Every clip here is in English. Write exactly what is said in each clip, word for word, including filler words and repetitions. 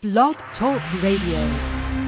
Blog Talk Radio.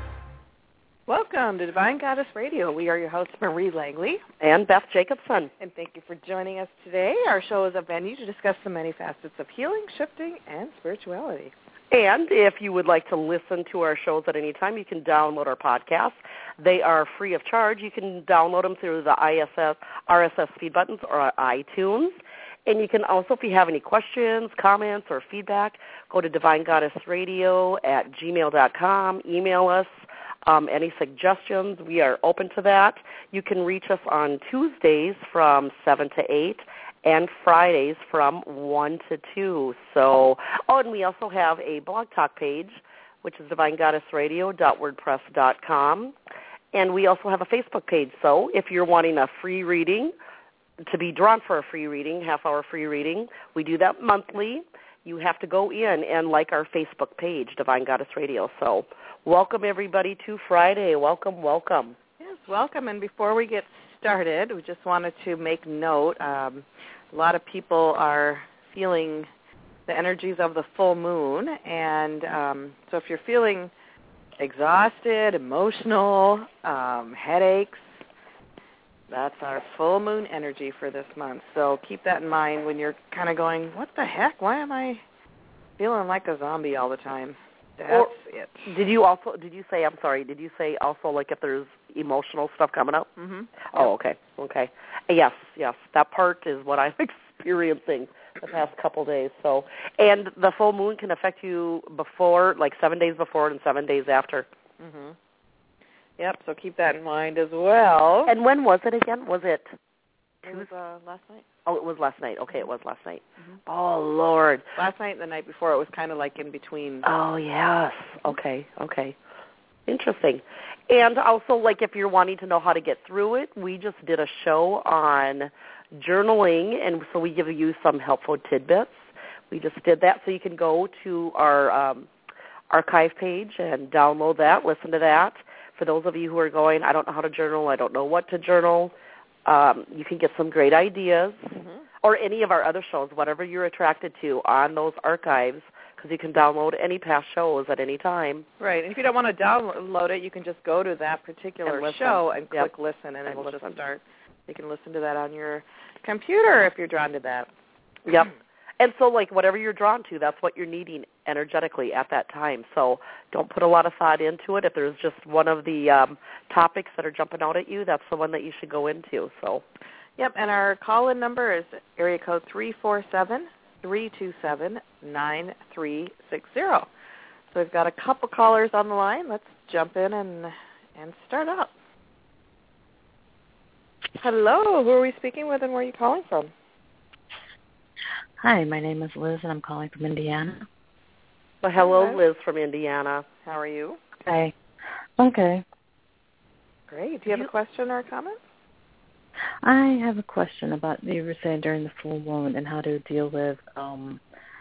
Welcome to Divine Goddess Radio. We are your hosts, Marie Langley and Beth Jacobson. And thank you for joining us today. Our show is a venue to discuss the many facets of healing, shifting, and spirituality. And if you would like to listen to our shows at any time, you can download our podcasts. They are free of charge. You can download them through the I S S, R S S feed buttons or iTunes. And you can also, if you have any questions, comments, or feedback, go to divine goddess radio at gmail dot com. Email us. Um, any suggestions, we are open to that. You can reach us on Tuesdays from seven to eight and Fridays from one to two. So, oh, and we also have a blog talk page, which is divine goddess radio dot wordpress dot com. And we also have a Facebook page. So if you're wanting a free reading, to be drawn for a free reading, half-hour free reading, we do that monthly. You have to go in and like our Facebook page, Divine Goddess Radio. So welcome, everybody, to Friday. Welcome, welcome. Yes, welcome. And before we get started, we just wanted to make note. Um, a lot of people are feeling the energies of the full moon. And um, so if you're feeling exhausted, emotional, um, headaches, that's our full moon energy for this month. So keep that in mind when you're kind of going, what the heck? Why am I feeling like a zombie all the time? That's or, it. Did you also, did you say, I'm sorry, did you say also like if there's emotional stuff coming up? Mm-hmm. Oh, okay, okay. Yes, yes, that part is what I'm experiencing the past couple days. So, and the full moon can affect you before, like seven days before and seven days after. Mm-hmm. Yep, so keep that in mind as well. And when was it again? Was it Tuesday? It was uh, last night. Oh, it was last night. Okay, it was last night. Mm-hmm. Oh, Lord. Last night and the night before, it was kind of like in between. Oh, yes. Okay, okay. Interesting. And also, like, if you're wanting to know how to get through it, we just did a show on journaling, and so we give you some helpful tidbits. We just did that, so you can go to our um, archive page and download that, listen to that. For those of you who are going, I don't know how to journal, I don't know what to journal, um, you can get some great ideas, mm-hmm. or any of our other shows, whatever you're attracted to on those archives, because you can download any past shows at any time. Right, and if you don't want to download it, you can just go to that particular and show and yep. click listen, and, and it will listen. just start. You can listen to that on your computer if you're drawn to that. Yep. And so, like, whatever you're drawn to, that's what you're needing energetically at that time. So don't put a lot of thought into it. If there's just one of the um, topics that are jumping out at you, that's the one that you should go into. So, yep, and our call-in number is area code three four seven, three two seven, nine three six zero. So we've got a couple callers on the line. Let's jump in and and start up. Hello, who are we speaking with and where are you calling from? Hi, my name is Liz, and I'm calling from Indiana. Well, hello, Hi. Liz from Indiana. How are you? Hi. Okay. Great. Do you have a question or a comment? I have a question about you were saying during the full moon and how to deal with um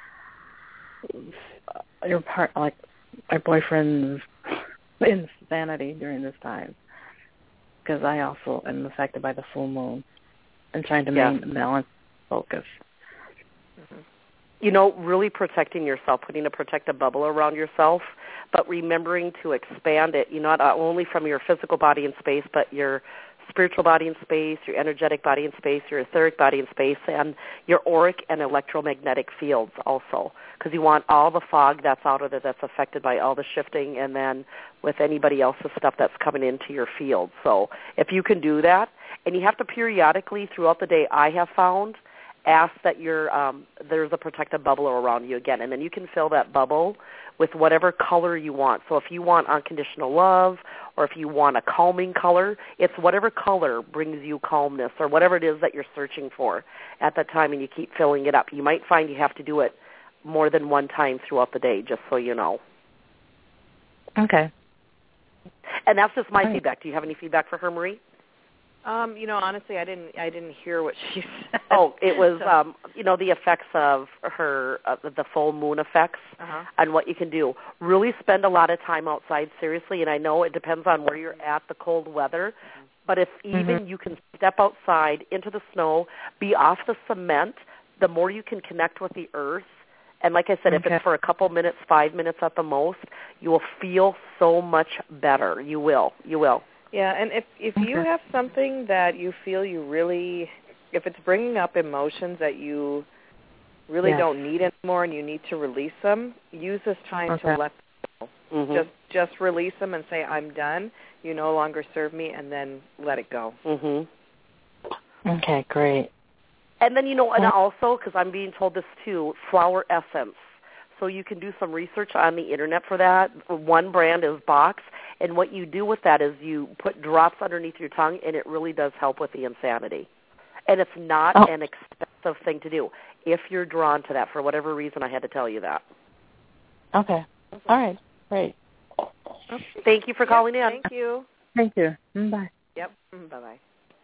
your part, like my boyfriend's insanity during this time, because I also am affected by the full moon and trying to yeah. maintain balance, focus. You know, really protecting yourself, putting a protective bubble around yourself, but remembering to expand it, you know, not only from your physical body in space, but your spiritual body in space, your energetic body in space, your etheric body in space, and your auric and electromagnetic fields also, because you want all the fog that's out of there that's affected by all the shifting, and then with anybody else's stuff that's coming into your field. So if you can do that, and you have to periodically throughout the day, I have found, ask that you're, um, there's a protective bubble around you again, and then you can fill that bubble with whatever color you want. So if you want unconditional love, or if you want a calming color, it's whatever color brings you calmness, or whatever it is that you're searching for at that time, and you keep filling it up. You might find you have to do it more than one time throughout the day, just so you know. Okay. And that's just my Right. feedback. Do you have any feedback for her, Marie? Um, you know, honestly, I didn't. I didn't hear what she said. Oh, it was, so. um, you know, the effects of her, uh, the full moon effects, uh-huh. and what you can do. Really spend a lot of time outside, seriously, and I know it depends on where you're at, the cold weather, mm-hmm. but if even mm-hmm. you can step outside into the snow, be off the cement, the more you can connect with the earth And like I said, Okay. if it's for a couple minutes, five minutes at the most, you will feel so much better. You will. You will. Yeah, and if if you Okay. have something that you feel you really, if it's bringing up emotions that you really Yes. don't need anymore and you need to release them, use this time Okay. to let them go. Mm-hmm. Just just release them and say, I'm done. You no longer serve me, and then let it go. Mm-hmm. Okay, great. And then, you know, and also, because I'm being told this too, flower essence. So you can do some research on the Internet for that. One brand is Box, and what you do with that is you put drops underneath your tongue, and it really does help with the insanity. And it's not Oh. an expensive thing to do. If you're drawn to that, for whatever reason, I had to tell you that. Okay. All right. Great. Okay. Thank you for calling Yep, in. Thank you. Thank you. Mm, Bye. Yep. Mm, bye-bye.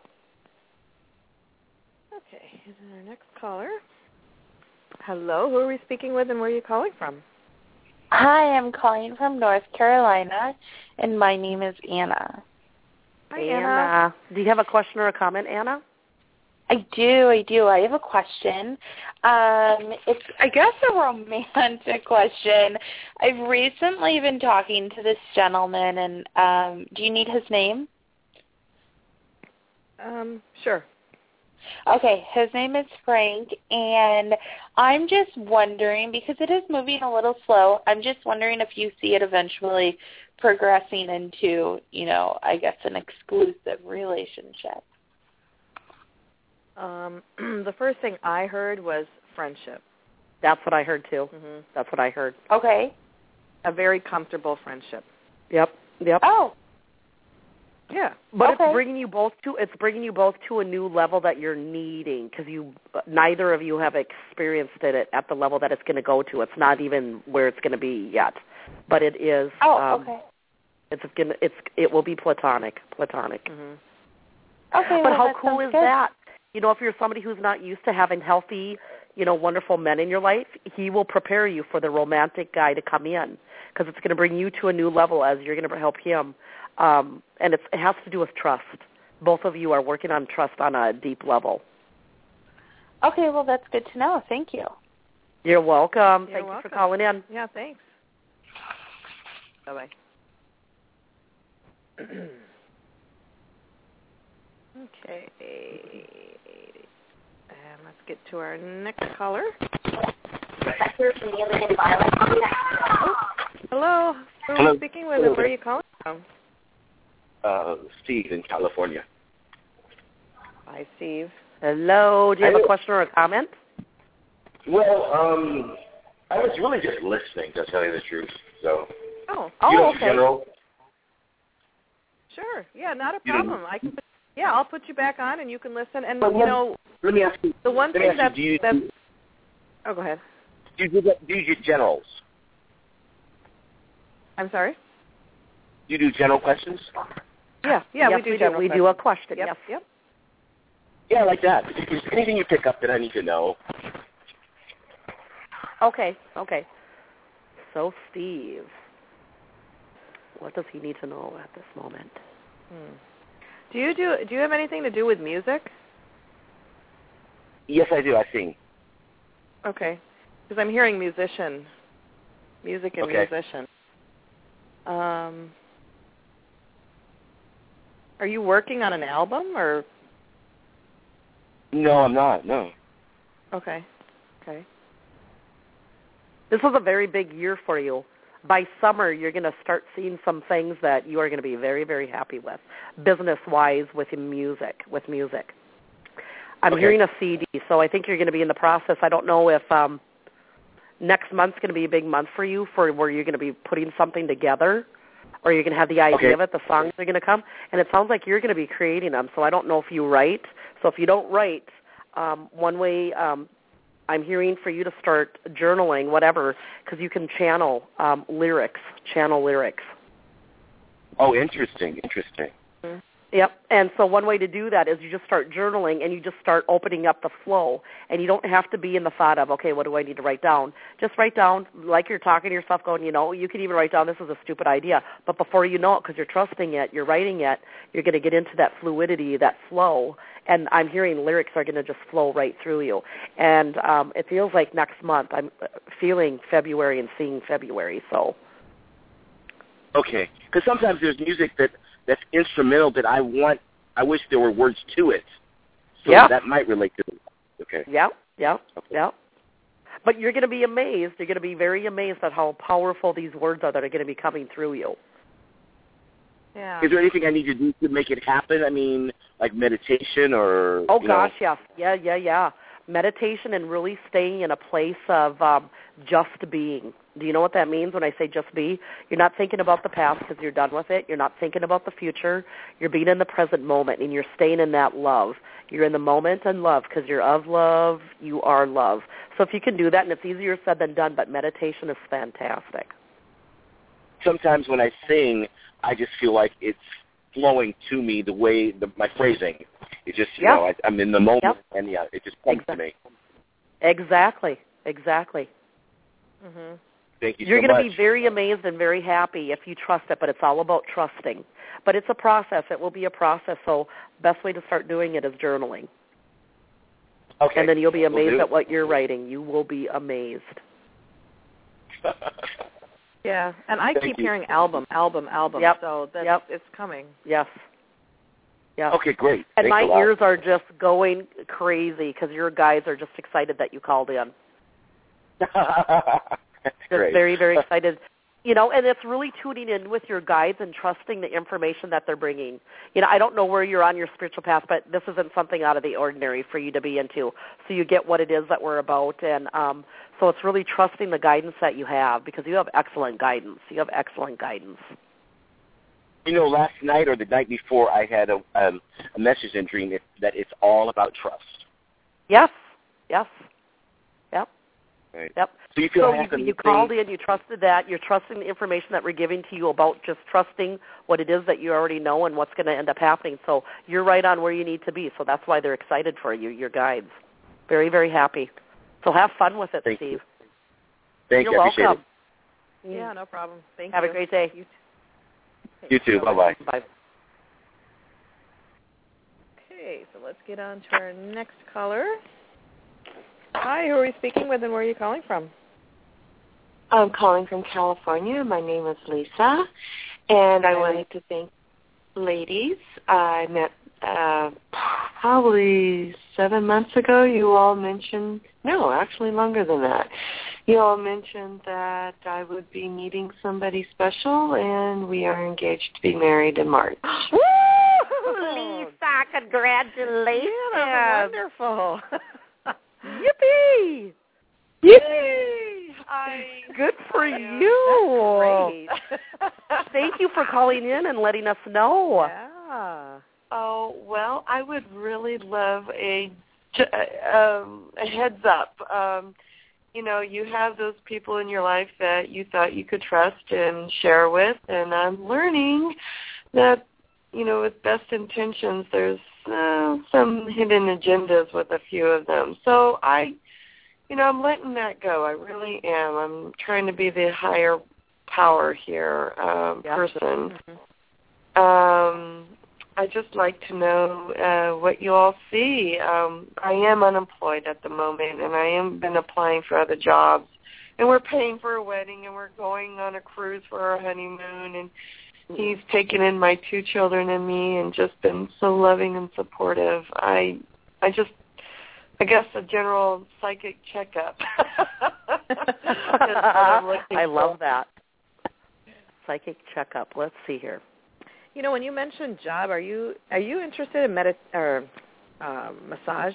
Okay, and then our next caller. Hello, who are we speaking with and where are you calling from? Hi, I'm calling from North Carolina, and my name is Anna. Hi, And, Anna. uh, do you have a question or a comment, Anna? I do, I do. I have a question. Um, it's, I guess, a romantic question. I've recently been talking to this gentleman, and um, do you need his name? Um, sure. Okay, his name is Frank, and I'm just wondering, because it is moving a little slow, I'm just wondering if you see it eventually progressing into, you know, I guess an exclusive relationship. Um, the first thing I heard was friendship. That's what I heard, too. Mm-hmm. That's what I heard. Okay. A very comfortable friendship. Yep. Yep. Oh, Yeah. But Okay. it's bringing you both to it's bringing you both to a new level that you're needing, because you neither of you have experienced it at the level that it's going to go to. It's not even where it's going to be yet, but it is. oh, um, okay. It's gonna it's it will be platonic, platonic. Mm-hmm. Okay, But well, how that cool sounds is good. that? You know, if you're somebody who's not used to having healthy, you know, wonderful men in your life, he will prepare you for the romantic guy to come in, because it's going to bring you to a new level as you're going to help him. Um, and it's, it has to do with trust. Both of you are working on trust on a deep level. Okay, well, that's good to know. Thank you. You're welcome. You're Thank welcome. you for calling in. Yeah, thanks. Bye-bye. Okay. And let's get to our next caller. Hello. Who are Hello. we speaking with and where are you calling from? Uh, Steve in California. Hi, Steve. Hello. Do you have a Hello. question or a comment? Well, um, I was really just listening, to tell you the truth. So, Oh, Oh, you know, okay. general. sure. Yeah, not a You didn't- problem. I can. Put, yeah, I'll put you back on and you can listen. And But you what- know, Let me ask you. the one let me thing ask you, that's do you that's. Oh, go ahead. do you do, do you do generals? I'm sorry. Do you do general questions? Yeah, yeah, yes, we do. We general do, we do a questions. question. Yep, Yes. yep. Yeah, like that. If there's anything you pick up that I need to know. Okay. Okay. So, Steve, what does he need to know at this moment? Hmm. Do you do? Do you have anything to do with music? Yes, I do. I sing. Okay, because I'm hearing musician, music and Okay. musician. Um, are you working on an album or? No, I'm not. No. Okay, okay. This is a very big year for you. By summer, you're going to start seeing some things that you are going to be very, very happy with, business-wise, with music. With music, I'm Okay. hearing a C D, so I think you're going to be in the process. I don't know if um, next month's going to be a big month for you, for where you're going to be putting something together, or you're going to have the idea Okay. of it. The songs are going to come, and it sounds like you're going to be creating them. So I don't know if you write. So if you don't write, um, one way. Um, I'm hearing for you to start journaling, whatever, because you can channel um, lyrics, channel lyrics. Oh, interesting. Interesting. Yep. And so one way to do that is you just start journaling and you just start opening up the flow. And you don't have to be in the thought of, okay, what do I need to write down? Just write down like you're talking to yourself going, you know, you can even write down this is a stupid idea. But before you know it, because you're trusting it, you're writing it, you're going to get into that fluidity, that flow. And I'm hearing lyrics are going to just flow right through you. And um, it feels like next month I'm feeling February and seeing February. So. Okay. Because sometimes there's music that that's instrumental that I want, I wish there were words to it. So yeah. that might relate to it. Okay. Yeah, yeah, okay. yeah. But you're going to be amazed. You're going to be very amazed at how powerful these words are that are going to be coming through you. Yeah. Is there anything I need to do to make it happen? I mean, like meditation or... Oh, you gosh, know? yes. Yeah, yeah, yeah. Meditation and really staying in a place of um, just being. Do you know what that means when I say just be? You're not thinking about the past because you're done with it. You're not thinking about the future. You're being in the present moment, and you're staying in that love. You're in the moment and love because you're of love. You are love. So if you can do that, and it's easier said than done, but meditation is fantastic. Sometimes when I sing, I just feel like it's flowing to me the way, the, my phrasing. It just, you yep. know, I, I'm in the moment, yep. and yeah, it just comes exactly. to me. Exactly, exactly. Mm-hmm. Thank you You're so going much. to be very amazed and very happy if you trust it, but it's all about trusting. But it's a process. It will be a process, so best way to start doing it is journaling. Okay. And then you'll be amazed we'll at what you're writing. You will be amazed. Yeah, and I Thank keep you. hearing album, album, album, yep. so that's, yep. it's coming. Yes. Yeah. Okay, great. And Thanks my a lot. ears are just going crazy because your guys are just excited that you called in. That's Just great. very, very excited. You know, and it's really tuning in with your guides and trusting the information that they're bringing. You know, I don't know where you're on your spiritual path, but this isn't something out of the ordinary for you to be into. So you get what it is that we're about. And um, so it's really trusting the guidance that you have because you have excellent guidance. You have excellent guidance. You know, last night or the night before, I had a, um, a message in dream that, that it's all about trust. Yes, yes, yep, Right. yep. So you feel so like you, you called in, you trusted that, you're trusting the information that we're giving to you about just trusting what it is that you already know and what's going to end up happening. So you're right on where you need to be. So that's why they're excited for you, your guides. Very, very happy. So have fun with it, Thank Steve. You. Thank you're you. I appreciate welcome. it. Yeah, no problem. Thank have you. a great day. You, t- you too. Bye-bye. Bye. Okay, so let's get on to our next caller. Hi, who are we speaking with and where are you calling from? I'm calling from California. My name is Lisa, and I wanted to thank ladies. I met uh, probably seven months ago. You all mentioned, no, actually longer than that. You all mentioned that I would be meeting somebody special, and we are engaged to be married in March. Woo! Lisa, congratulations. Yeah, that's wonderful. Yippee! Yay! I, Good for I, uh, you. Great. Thank you for calling in and letting us know. Yeah. Oh, well, I would really love a, um, a heads up. Um, you know, you have those people in your life that you thought you could trust and share with, and I'm learning that, you know, with best intentions, there's uh, some hidden agendas with a few of them. So I, you know, I'm letting that go. I really am. I'm trying to be the higher power here um, Yep. person. Mm-hmm. Um, I just like to know uh, what you all see. Um, I am unemployed at the moment, and I am been applying for other jobs. And we're paying for a wedding, and we're going on a cruise for our honeymoon, and he's taken in my two children and me and just been so loving and supportive. I I just, I guess a general psychic checkup. That's what I'm looking I for. love that. Psychic checkup. Let's see here. You know, when you mentioned job, are you are you interested in medit or uh, massage?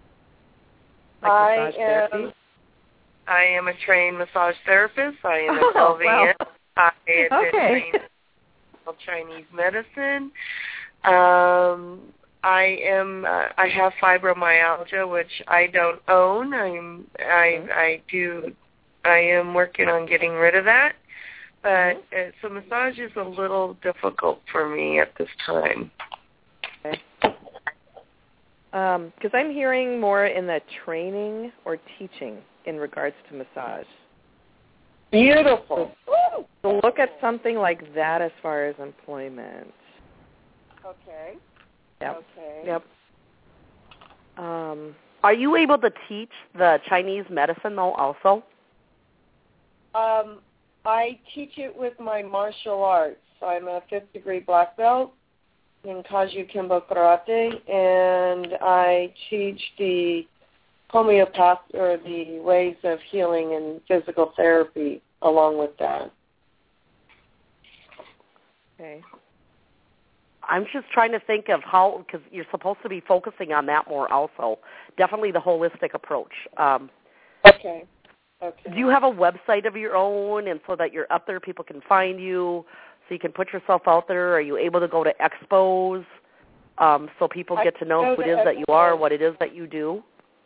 Like I massage am. therapy? I am a trained massage therapist. I am a Oh, L V N. well. I have been Okay. trained in Chinese medicine. Um, I am. Uh, I have fibromyalgia, which I don't own. I'm. I. I do. I am working on getting rid of that. But uh, so massage is a little difficult for me at this time. Because I'm hearing more in the training or teaching in regards to massage. Beautiful. So, so look at something like that as far as employment. Okay. Yep. Okay. Yep. Um, Are you able to teach the Chinese medicine, though, also? Um, I teach it with my martial arts. I'm a fifth degree black belt in Kaju Kimbo Karate, and I teach the homeopath or the ways of healing and physical therapy along with that. okay. I'm just trying to think of how, because you're supposed to be focusing on that more also. Definitely the holistic approach. Um, Okay. Okay. do you have a website of your own, and so that you're up there, people can find you, so you can put yourself out there? Are you able to go to expos um, so people I get to know go who it to is that you are, expos. what it is that you do?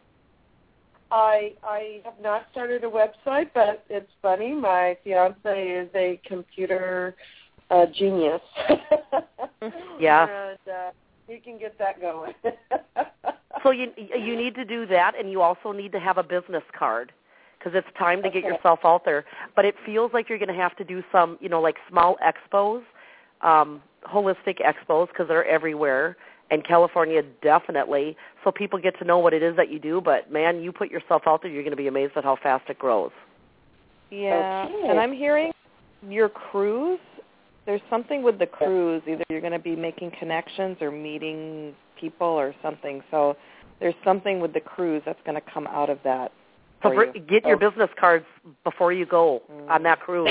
I I have not started a website, but it's funny. My fiance is a computer uh, genius. Yeah. And uh, he can get that going. So you you need to do that, and you also need to have a business card, because it's time to get Okay. yourself out there. But it feels like you're going to have to do some, you know, like small expos, um, holistic expos, because they're everywhere, and California definitely, so people get to know what it is that you do. But, man, you put yourself out there, you're going to be amazed at how fast it grows. Yeah, Okay. and I'm hearing your cruise. There's something with the cruise. Either you're going to be making connections or meeting people or something. So there's something with the cruise that's going to come out of that. So for br- you. get your business cards before you go Mm. on that cruise.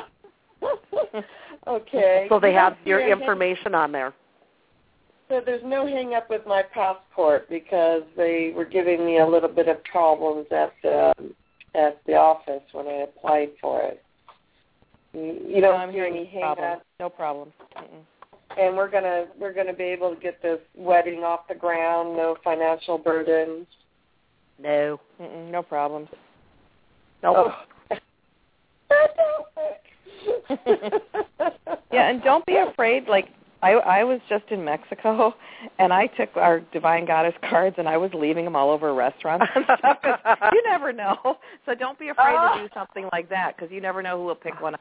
Okay. So they have your Yeah, information on there. So there's no hang up with my passport because they were giving me a little bit of problems at the at the office when I applied for it. You you No, don't I'm see hearing any no hang problem. up, No problem. Mm-mm. and we're gonna we're gonna be able to get this wedding off the ground. No financial burdens. No. Mm-mm, no problems. Nope. Yeah, and don't be afraid. Like I, I was just in Mexico, and I took our Divine Goddess cards, and I was leaving them all over restaurants and stuff. 'Cause you never know. So don't be afraid to do something like that, because you never know who will pick one up.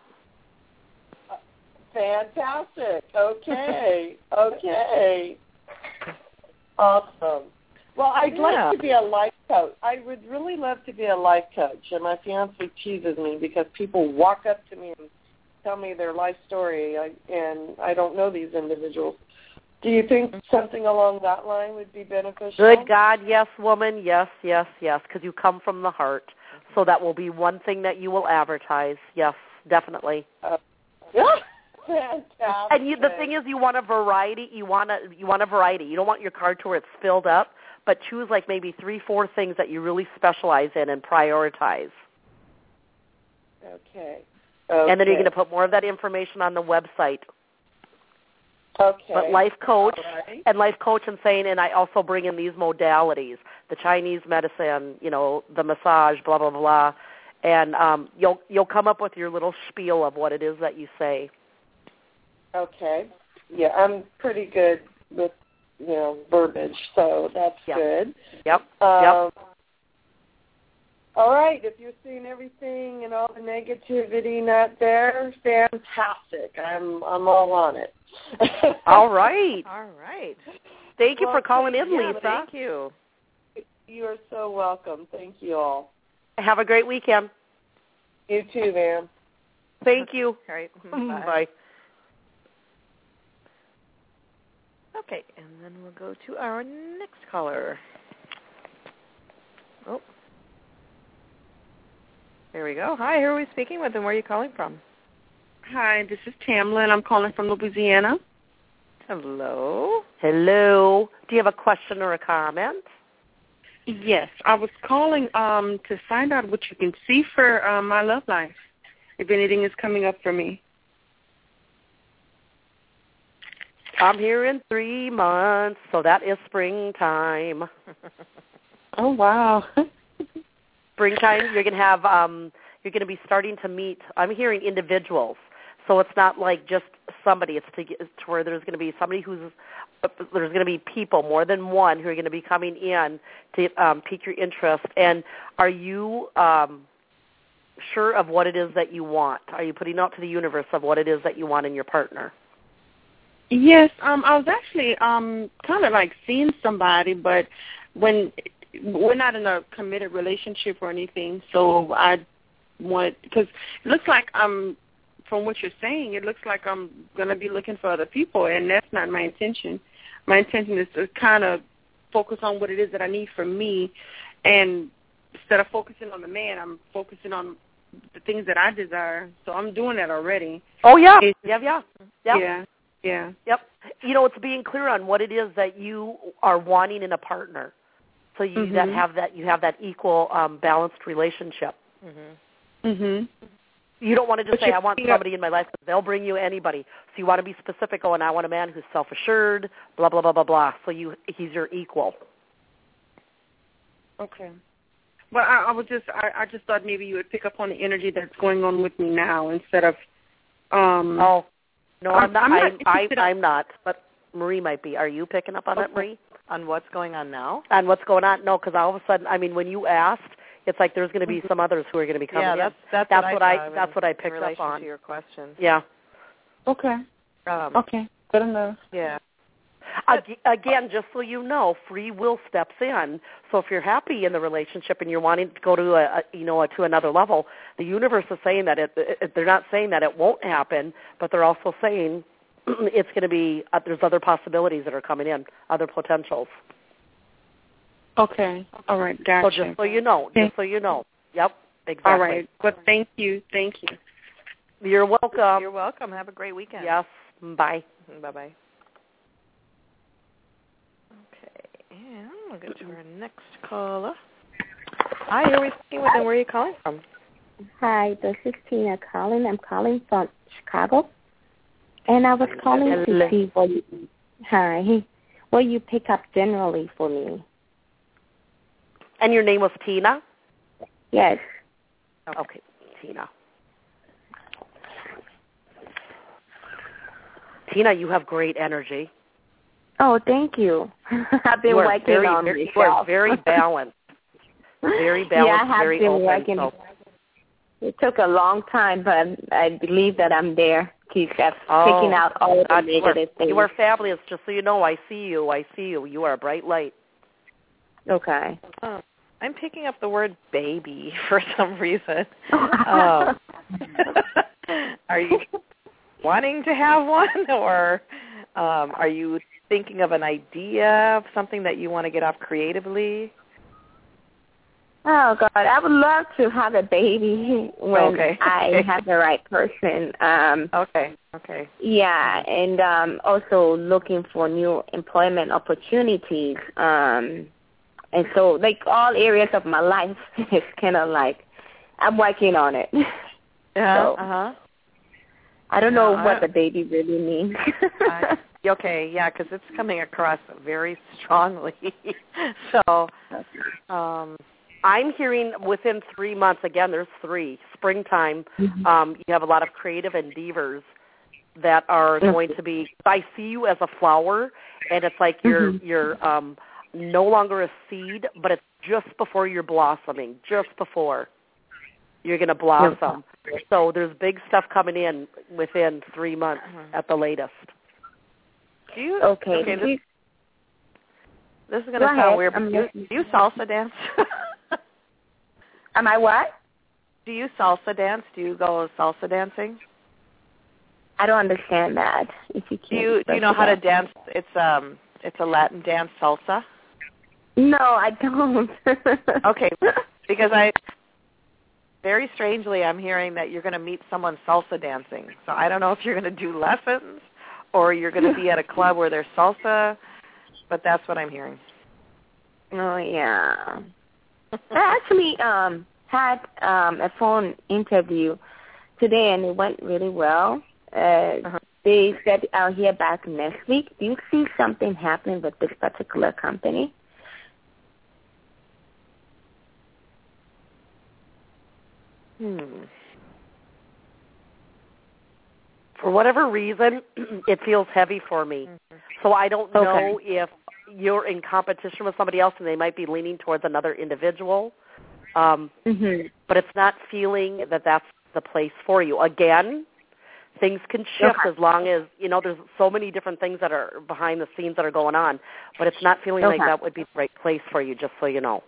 Fantastic. Okay. Okay. Awesome. Well, I'd Yeah. like to be a life coach. I would really love to be a life coach, and my fiance teases me because people walk up to me and tell me their life story, I, and I don't know these individuals. Do you think something along that line would be beneficial? Good God, yes, woman, yes, yes, yes, because you come from the heart. So that will be one thing that you will advertise. Yes, definitely. Uh, fantastic. And you, the thing is, you want a variety. You want a you want a variety. You don't want your card to where it's filled up, but choose like maybe three, four things that you really specialize in and prioritize. Okay. Okay. And then you're going to put more of that information on the website. Okay. But life coach All right. and life coach and saying, and I also bring in these modalities, the Chinese medicine, you know, the massage, blah, blah, blah. And um, you'll you'll come up with your little spiel of what it is that you say. Okay. Yeah, I'm pretty good with, you know, verbiage, so that's Yep. good. Yep. Um, Yep. All right, if you're seeing everything and all the negativity not there, fantastic. I'm I'm all on it. All right. All right. Thank you Well, for calling in, Yeah, Lisa. thank you. You are so welcome. Thank you all. Have a great weekend. You too, ma'am. Thank you. All right. Bye. Bye. Okay, and then we'll go to our next caller. Oh. There we go. Hi, who are we speaking with, and where are you calling from? Hi, this is Tamlin. I'm calling from Louisiana. Hello. Hello. Do you have a question or a comment? Yes, I was calling um, to find out what you can see for um, my love life, if anything is coming up for me. I'm here in three months, so that is springtime. Oh, wow. Springtime, you're going to have, um, you're going to be starting to meet, I'm hearing individuals. So it's not like just somebody. It's to, it's to where there's going to be somebody who's there's going to be people, more than one, who are going to be coming in to um, pique your interest. And are you um, sure of what it is that you want? Are you putting out to the universe of what it is that you want in your partner? Yes, um, I was actually um, kind of like seeing somebody, but when we're not in a committed relationship or anything, so I want, because it looks like I'm, from what you're saying, it looks like I'm going to be looking for other people, and that's not my intention. My intention is to kind of focus on what it is that I need from me, and instead of focusing on the man, I'm focusing on the things that I desire. So I'm doing that already. Oh, yeah. It's, yeah, yeah. Yep. Yeah. Yeah. Yep. You know, it's being clear on what it is that you are wanting in a partner, so you mm-hmm. that have that you have that equal, um, balanced relationship. Mm-hmm. Mm-hmm. You don't want to just but say, I want somebody in my life, because they'll bring you anybody. So you want to be specific, oh, and I want a man who's self-assured, blah, blah, blah, blah, blah. So you he's your equal. Okay. Well, I, I was just I, I just thought maybe you would pick up on the energy that's going on with me now instead of um oh. No, I'm, I'm not. I'm, I'm, I, in... I'm not, but Marie might be. Are you picking up on okay. that, Marie? On what's going on now? On what's going on? No, because all of a sudden, I mean, when you asked, it's like there's going to be some others who are going to be coming yeah, in. that's, that's, that's what, what I, I that's what I picked in relation up on. To your question. Yeah. Okay. Um, okay. Good enough. Yeah. Again, just so you know, free will steps in. So if you're happy in the relationship and you're wanting to go to a, a you know a, to another level, the universe is saying that it, it. They're not saying that it won't happen, but they're also saying it's going to be. Uh, there's other possibilities that are coming in, other potentials. Okay. All right. Gotcha. So just so you know, just so you know. Yep. Exactly. All right. Well, thank you. Thank you. You're welcome. You're welcome. Have a great weekend. Yes. Bye. Bye-bye. Okay, and we'll get to our next caller. Hi, who are we speaking with, and where are you calling from? Hi, this is Tina calling. I'm calling from Chicago, and I was calling to see what you, hi, what you pick up generally for me. And your name was Tina? Yes. Okay, okay. Tina. Tina, you have great energy. Oh, thank you. I've been you are working very, on very, myself. You are very balanced. Very balanced, yeah, I have very been open. Working. So. It took a long time, but I believe that I'm there. Keep oh, picking out all God, the negative you are, things. You are fabulous. Just so you know, I see you. I see you. You are a bright light. Okay. Oh, I'm picking up the word baby for some reason. um, are you wanting to have one, or um, are you thinking of an idea of something that you want to get off creatively? Oh, God, I would love to have a baby when okay. I have the right person. Um, okay, okay. Yeah, and um, also looking for new employment opportunities. Um, and so, like, all areas of my life, it's kind of like I'm working on it. Yeah, so, uh-huh. I don't know no, what I, the baby really means. I, okay, yeah, because it's coming across very strongly. so, um, I'm hearing within three months, again, there's three, springtime, mm-hmm. um, you have a lot of creative endeavors that are mm-hmm. going to be, I see you as a flower, and it's like you're, mm-hmm. you're um, no longer a seed, but it's just before you're blossoming, just before you're going to blossom. So there's big stuff coming in within three months mm-hmm. at the latest. Do you, okay. okay this, this is going to Go sound ahead. weird, but do you, do you salsa dance? Am I what? Do you salsa dance? Do you go salsa dancing? I don't understand that. If you do you do you know how to dance? It's um it's a Latin dance, salsa. No, I don't. Okay, because I very strangely I'm hearing that you're going to meet someone salsa dancing. So I don't know if you're going to do lessons or you're going to be at a club where there's salsa, but that's what I'm hearing. Oh yeah. I actually um, had um, a phone interview today, and it went really well. Uh, uh-huh. They said I'll hear back next week. Do you see something happening with this particular company? Hmm. for whatever reason, it feels heavy for me. Mm-hmm. So I don't okay. know if you're in competition with somebody else and they might be leaning towards another individual. Um, mm-hmm. But it's not feeling that that's the place for you. Again, things can shift okay. as long as, you know, there's so many different things that are behind the scenes that are going on. But it's not feeling okay. like that would be the right place for you, just so you know.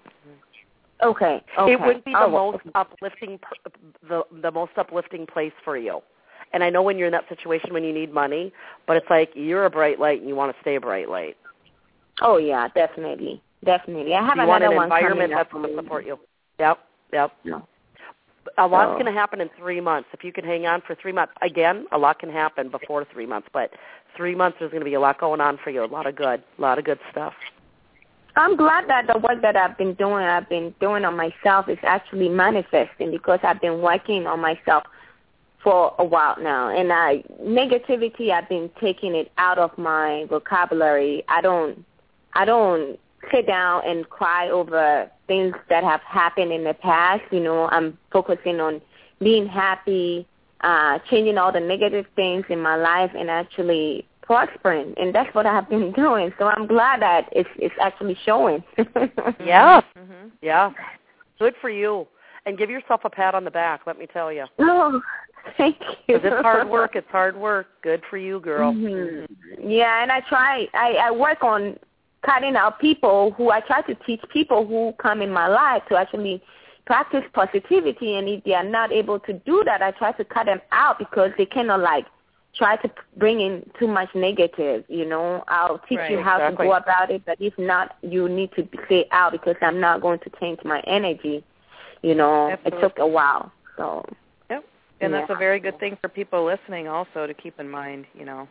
Okay. okay. It wouldn't be the oh, most okay. uplifting, the the most uplifting place for you. And I know when you're in that situation when you need money, but it's like you're a bright light and you want to stay a bright light. Oh yeah, definitely, definitely. I have you another want an one environment coming that's up. going to support you. Yep, yep. No. A lot's so. going to happen in three months. If you can hang on for three months, again, a lot can happen before three months. But three months, there's going to be a lot going on for you. A lot of good, a lot of good stuff. I'm glad that the work that I've been doing, I've been doing on myself is actually manifesting because I've been working on myself for a while now. And I, negativity, I've been taking it out of my vocabulary. I don't, I don't sit down and cry over things that have happened in the past. You know, I'm focusing on being happy, uh, changing all the negative things in my life and actually prospering, and that's what I've been doing. So I'm glad that it's it's actually showing. yeah, mm-hmm. yeah, good for you. And give yourself a pat on the back. Let me tell you. Oh, thank you. Because it's hard work. It's hard work. Good for you, girl. Mm-hmm. Yeah, and I try. I, I work on cutting out people who I try to teach people who come in my life to actually practice positivity. And if they are not able to do that, I try to cut them out because they cannot like. Try to bring in too much negative, you know. I'll teach right, you how exactly. to go about it, but if not, you need to stay out because I'm not going to change my energy, you know. Absolutely. It took a while, so. Yep, and yeah. that's a very good thing for people listening also to keep in mind, you know.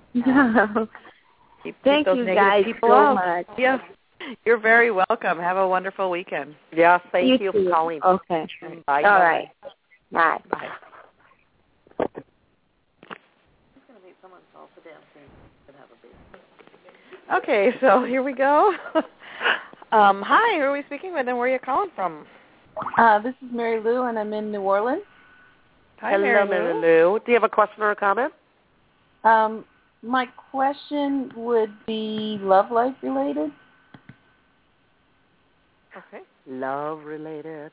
Um, keep, Thank keep those you negative guys people so out. much. Yes, you're very welcome. Have a wonderful weekend. Yeah, thank you, you too. for calling. Okay. Bye. All right. Bye. Bye. Okay, so here we go. um, hi, who are we speaking with and where are you calling from? Uh, this is Mary Lou, and I'm in New Orleans. Hi, Hello, Mary Mary Lou. Lou. Do you have a question or a comment? Um, my question would be love life related. Okay. Love related.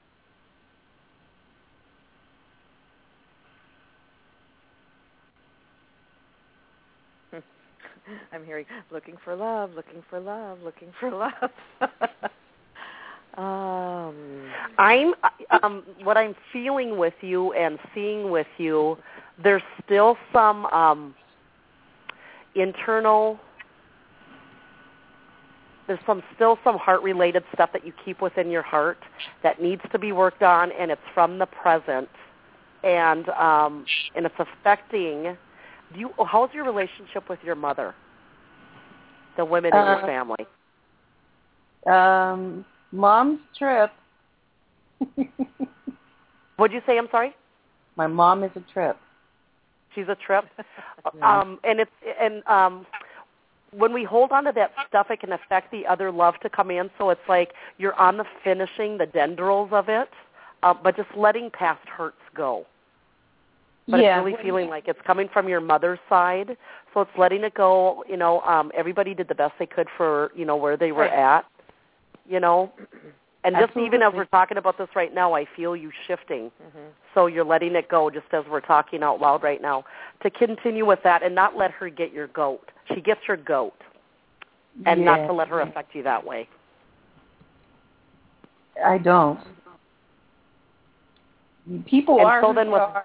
I'm hearing looking for love, looking for love, looking for love. um, I'm um, what I'm feeling with you and seeing with you. There's still some um, internal. There's some still some heart-related stuff that you keep within your heart that needs to be worked on, and it's from the present, and um, and it's affecting. Do you, how's your relationship with your mother, the women in uh, your family? Um, mom's trip. What'd you say? I'm sorry. My mom is a trip. She's a trip. Yeah. Um, and it's and um, when we hold on to that stuff, it can affect the other love to come in. So it's like you're on the finishing, the dendrils of it, uh, but just letting past hurts go. But yeah. it's really feeling like it's coming from your mother's side. So it's letting it go. You know, um, everybody did the best they could for, you know, where they were right. at, you know. And just Absolutely. even as we're talking about this right now, I feel you shifting. Mm-hmm. So you're letting it go just as we're talking out loud right now. To continue with that and not let her get your goat. She gets her goat. And yeah. not to let her affect you that way. I don't. People and are so who then they with, are.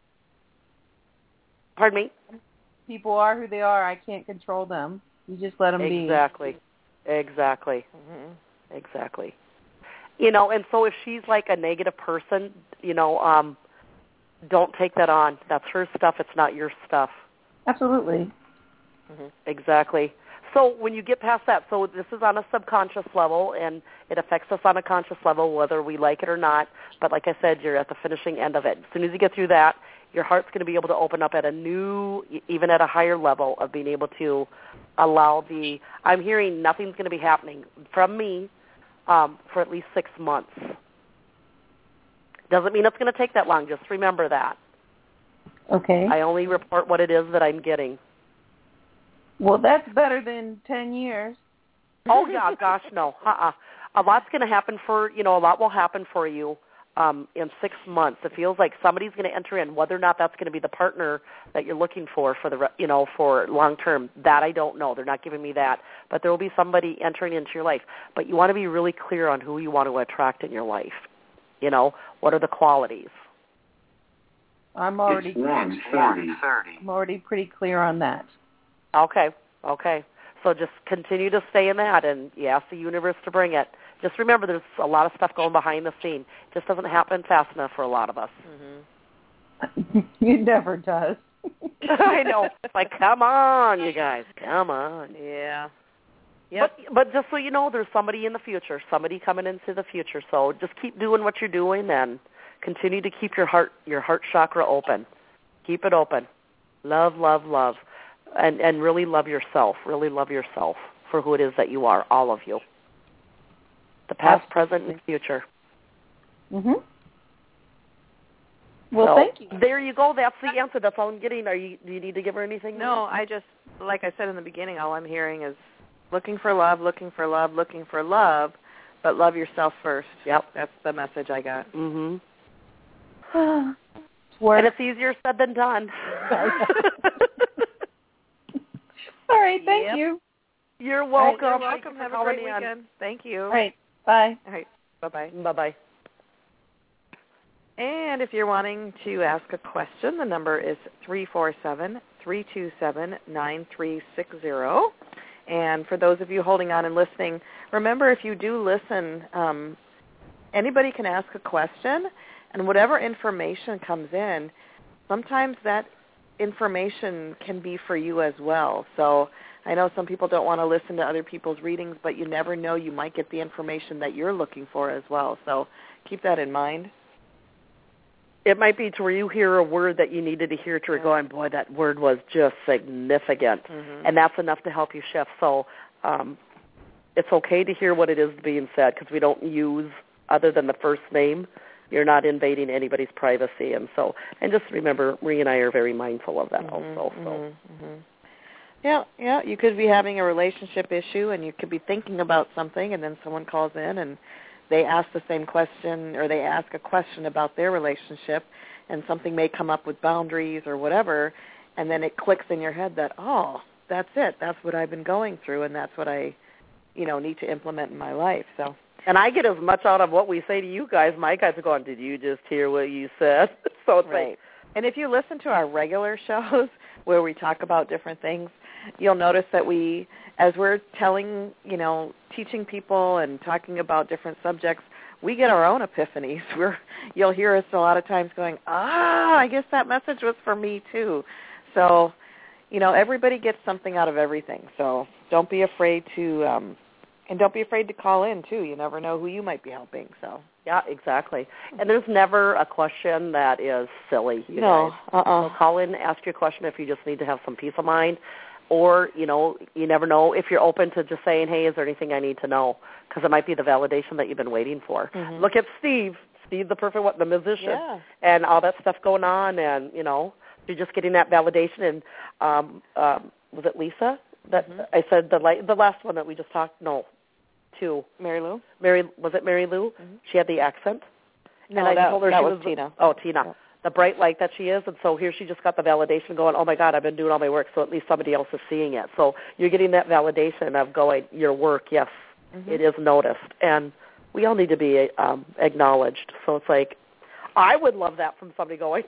Pardon me? People are who they are. I can't control them. You just let them exactly. be. Exactly. Mm-hmm. Exactly. You know, and so if she's like a negative person, you know, um, don't take that on. That's her stuff. It's not your stuff. Absolutely. Mm-hmm. Exactly. So when you get past that, so this is on a subconscious level, and it affects us on a conscious level, whether we like it or not. But like I said, you're at the finishing end of it. As soon as you get through that, your heart's going to be able to open up at a new, even at a higher level of being able to allow the, I'm hearing nothing's going to be happening from me um, for at least six months. Doesn't mean it's going to take that long. Just remember that. Okay. I only report what it is that I'm getting. Well, that's better than ten years. Oh, yeah, gosh, no. Uh-uh. A lot's going to happen for, you know, a lot will happen for you um, in six months. It feels like somebody's going to enter in. Whether or not that's going to be the partner that you're looking for, for the, you know, for long term, that I don't know. They're not giving me that. But there will be somebody entering into your life. But you want to be really clear on who you want to attract in your life. You know, what are the qualities? I'm already It's one thirty. I'm already pretty clear on that. Okay, okay. So just continue to stay in that, and you ask the universe to bring it. Just remember, there's a lot of stuff going behind the scene. It just doesn't happen fast enough for a lot of us. Mm-hmm. It never does. I know. It's like, come on, you guys. Come on. Yeah. Yep. But, but just so you know, there's somebody in the future, somebody coming into the future. So just keep doing what you're doing and continue to keep your heart your heart chakra open. Keep it open. Love, love, love. And and really love yourself. Really love yourself for who it is that you are, all of you. The past, Absolutely. present, and future. Mhm. Well, so, thank you. There you go. That's the answer. That's all I'm getting. Are you? Do you need to give her anything? No, I just, like I said in the beginning, all I'm hearing is looking for love, looking for love, looking for love, but love yourself first. Yep. That's the message I got. Mhm. And it's easier said than done. All right, thank Yep. you. You're welcome. You're welcome. You Have a calling great in. weekend. Thank you. All right, bye. All right, bye-bye. Bye-bye. And if you're wanting to ask a question, the number is three four seven, three two seven, nine three six zero. And for those of you holding on and listening, remember if you do listen, um, anybody can ask a question, and whatever information comes in, sometimes that information can be for you as well. So I know some people don't want to listen to other people's readings, but you never know. You might get the information that you're looking for as well. So keep that in mind. It might be to where you hear a word that you needed to hear to yeah. going, boy, that word was just significant. Mm-hmm. And that's enough to help you shift. So um, it's okay to hear what it is being said because we don't use, other than the first name, you're not invading anybody's privacy. And so, and just remember, Marie and I are very mindful of that mm-hmm. also. So. Mm-hmm. Yeah, yeah, you could be having a relationship issue and you could be thinking about something and then someone calls in and they ask the same question or they ask a question about their relationship and something may come up with boundaries or whatever, and then it clicks in your head that, oh, that's it. That's what I've been going through and that's what I, you know, need to implement in my life. So, and I get as much out of what we say to you guys. My guys are going, did you just hear what you said? So it's right. like, and if you listen to our regular shows where we talk about different things, you'll notice that we, as we're telling, you know, teaching people and talking about different subjects, we get our own epiphanies. We're, you'll hear us a lot of times going, ah, I guess that message was for me too. So, you know, everybody gets something out of everything. So don't be afraid to, um, and don't be afraid to call in too. You never know who you might be helping. So. Yeah, exactly. And there's never a question that is silly. You no. Guys. Uh-uh. So call in, ask your question if you just need to have some peace of mind. Or, you know, you never know if you're open to just saying, hey, is there anything I need to know? Because it might be the validation that you've been waiting for. Mm-hmm. Look at Steve. Steve, the perfect, what, the musician. Yeah. And all that stuff going on. And, you know, you're just getting that validation. And um, um, was it Lisa? That mm-hmm. I said the la- the last one that we just talked, no, two. Mary Lou? Mary, was it Mary Lou? Mm-hmm. She had the accent. No, and I that, told her that she was, was Tina. Oh, Tina. Yeah. The bright light that she is, and so here she just got the validation going, oh, my God, I've been doing all my work, so at least somebody else is seeing it. So you're getting that validation of going, your work, yes, mm-hmm. it is noticed. And we all need to be um, acknowledged. So it's like, I would love that from somebody going,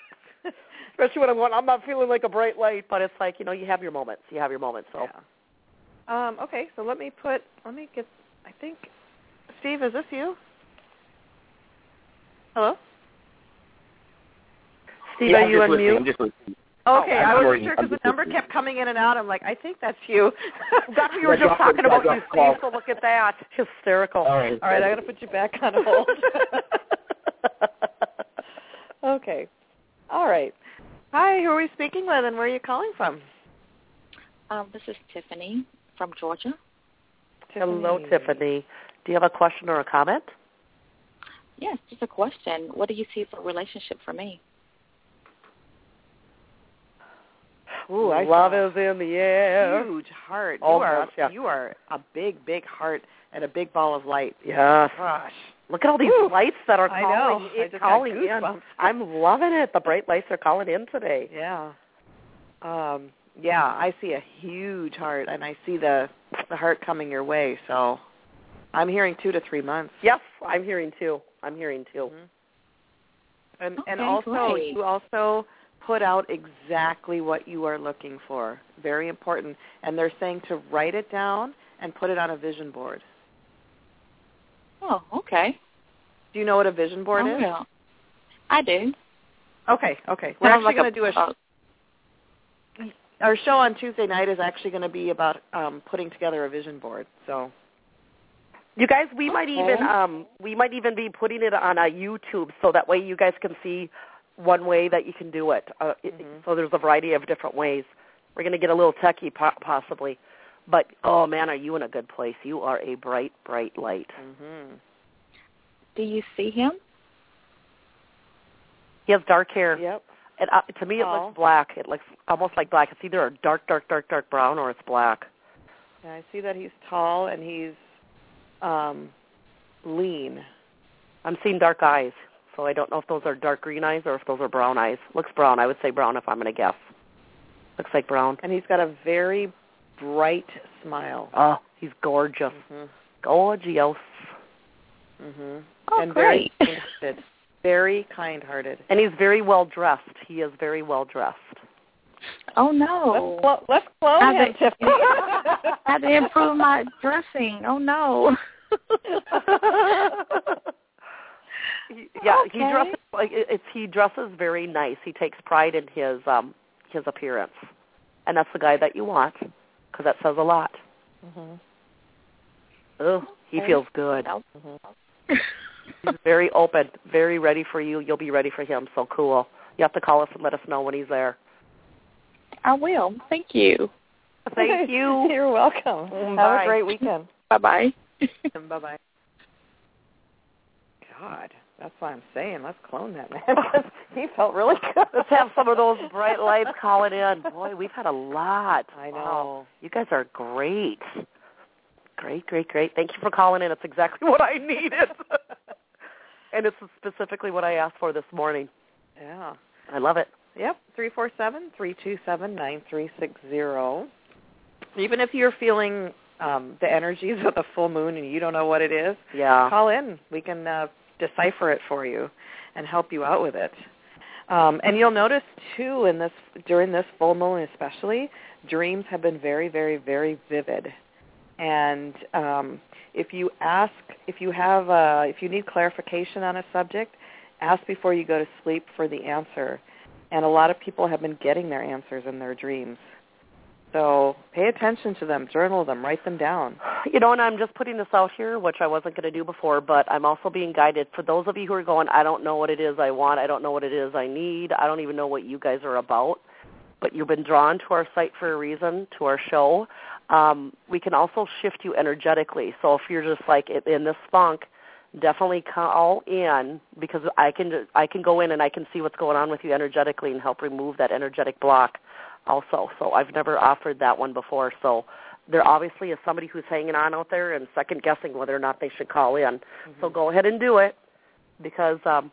especially when I'm going, I'm not feeling like a bright light, but it's like, you know, you have your moments. You have your moments. So. Yeah. Um, okay, so let me put, let me get, I think, Steve, is this you? Hello? Steve, yeah, are you on mute? I'm just listening. Okay, oh, I wasn't sorry. sure because the number listening. kept coming in and out. I'm like, I think that's you. That's what you were just talking about, you, Steve, so look at that. Hysterical. All right, All right, I got to put you back on hold. Okay. All right. Hi, who are we speaking with and where are you calling from? Um, this is Tiffany from Georgia. Tiffany. Hello, Tiffany. Do you have a question or a comment? Yes, just a question. What do you see for a relationship for me? Ooh, I Love saw is in the air. Huge heart. Oh, you are gosh, yeah. you are a big, big heart and a big ball of light. Yes. Gosh. Look at all these Woo. lights that are I calling, know. I in, just calling got in. goosebumps. I'm loving it. The bright lights are calling in today. Yeah. Um, yeah, I see a huge heart, and I see the the heart coming your way. So I'm hearing two to three months. Yes, I'm hearing two. I'm hearing two. Mm-hmm. And Okay, and also great. you also put out exactly what you are looking for. Very important. And they're saying to write it down and put it on a vision board. Oh, okay. Do you know what a vision board I is? will. I do. Okay, okay. We're Sounds actually like going a- to do a sh- our show on Tuesday night is actually going to be about um, putting together a vision board. So, you guys, we might Okay. even um, we might even be putting it on a YouTube so that way you guys can see one way that you can do it. Uh, it Mhm. So there's a variety of different ways. We're going to get a little techie po- possibly, but oh man, are you in a good place? You are a bright, bright light. mm-hmm. Do you see him? He has dark hair. Yep. And uh, to me, it Oh. looks black. It looks almost like black. It's either a dark, dark, dark, dark brown or it's black. Yeah, I see that he's tall and he's um, lean. I'm seeing dark eyes, so I don't know if those are dark green eyes or if those are brown eyes. Looks brown. I would say brown if I'm going to guess. Looks like brown. And he's got a very bright smile. Oh, he's gorgeous. Mm-hmm. Gorgeous. Mm-hmm. Oh, and great. very kind-hearted. Very kind-hearted. And he's very well dressed. He is very well dressed. Oh, no. Let's, clo- let's clone How him, to- Tiffany. I had to improve my dressing. Oh, no. He- yeah, Okay. he dresses like it- it's he dresses very nice. He takes pride in his um his appearance, and that's the guy that you want because that says a lot. Mm-hmm. Oh, he Okay. feels good. Mm-hmm. He's very open, very ready for you. You'll be ready for him. So cool. You have to call us and let us know when he's there. I will. Thank you. Thank you. You're welcome. Bye. Have a great weekend. Bye-bye. Bye-bye. God, that's what I'm saying. Let's clone that man. 'Cause he felt really good. Let's have some of those bright lights calling in. Boy, we've had a lot. I know. Wow. You guys are great. Great, great, great. Thank you for calling in. It's exactly what I needed. And it's specifically what I asked for this morning. Yeah. I love it. Yep, three four seven, three two seven, nine three six zero. Even if you're feeling um, the energies of the full moon and you don't know what it is, Yeah. call in. We can uh, decipher it for you and help you out with it. Um, and you'll notice, too, in this during this full moon especially, dreams have been very, very, very vivid. And um, if you ask, if you have, uh, if you need clarification on a subject, ask before you go to sleep for the answer. And a lot of people have been getting their answers in their dreams. So pay attention to them, journal them, write them down. You know, and I'm just putting this out here, which I wasn't going to do before, but I'm also being guided. For those of you who are going, I don't know what it is I want, I don't know what it is I need, I don't even know what you guys are about, but you've been drawn to our site for a reason, to our show. Um, we can also shift you energetically. So if you're just like in this funk, definitely call in because I can I can go in and I can see what's going on with you energetically and help remove that energetic block also. So I've never offered that one before. So there obviously is somebody who's hanging on out there and second guessing whether or not they should call in. Mm-hmm. So go ahead and do it because um,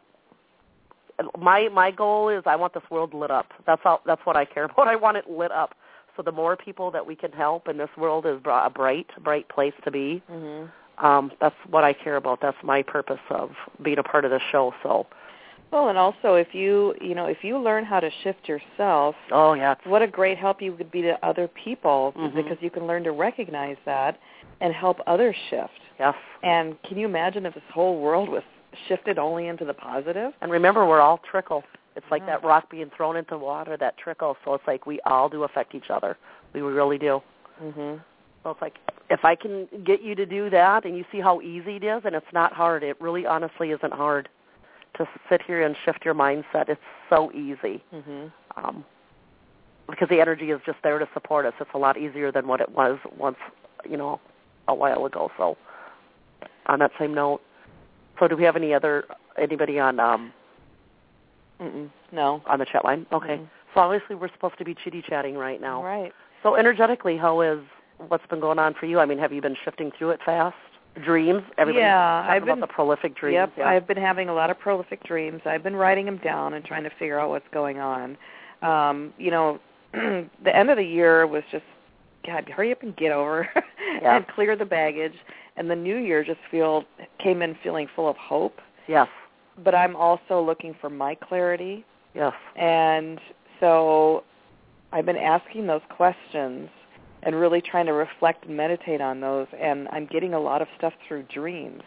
my my goal is I want this world lit up. That's all. That's what I care about. I want it lit up. So the more people that we can help in this world is a bright, bright place to be. Mm-hmm. Um, that's what I care about. That's my purpose of being a part of this show. So, well, and also if you, you know, if you learn how to shift yourself, oh yeah, what a great help you would be to other people mm-hmm. because you can learn to recognize that and help others shift. Yes. And can you imagine if this whole world was shifted only into the positive? And remember, we're all trickle. It's like yeah. that rock being thrown into water, that trickle. So it's like we all do affect each other. We really do. Mm-hmm. So it's like if I can get you to do that and you see how easy it is, and it's not hard. It really honestly isn't hard to sit here and shift your mindset. It's so easy. Mm-hmm. Um, because the energy is just there to support us. It's a lot easier than what it was once, you know, a while ago. So on that same note, so do we have any other, anybody on... Um, Mm-mm. No. On the chat line? Okay. Mm-hmm. So obviously we're supposed to be chitty-chatting right now. Right. So energetically, how is what's been going on for you? I mean, have you been shifting through it fast? Dreams? Everybody's yeah, talking I've about been, the prolific dreams. Yep, yeah. I've been having a lot of prolific dreams. I've been writing them down and trying to figure out what's going on. Um, you know, the end of the year was just, God, hurry up and get over yeah. and clear the baggage. And the new year just feel came in feeling full of hope. Yes. But I'm also looking for my clarity. Yes. And so I've been asking those questions and really trying to reflect and meditate on those, and I'm getting a lot of stuff through dreams.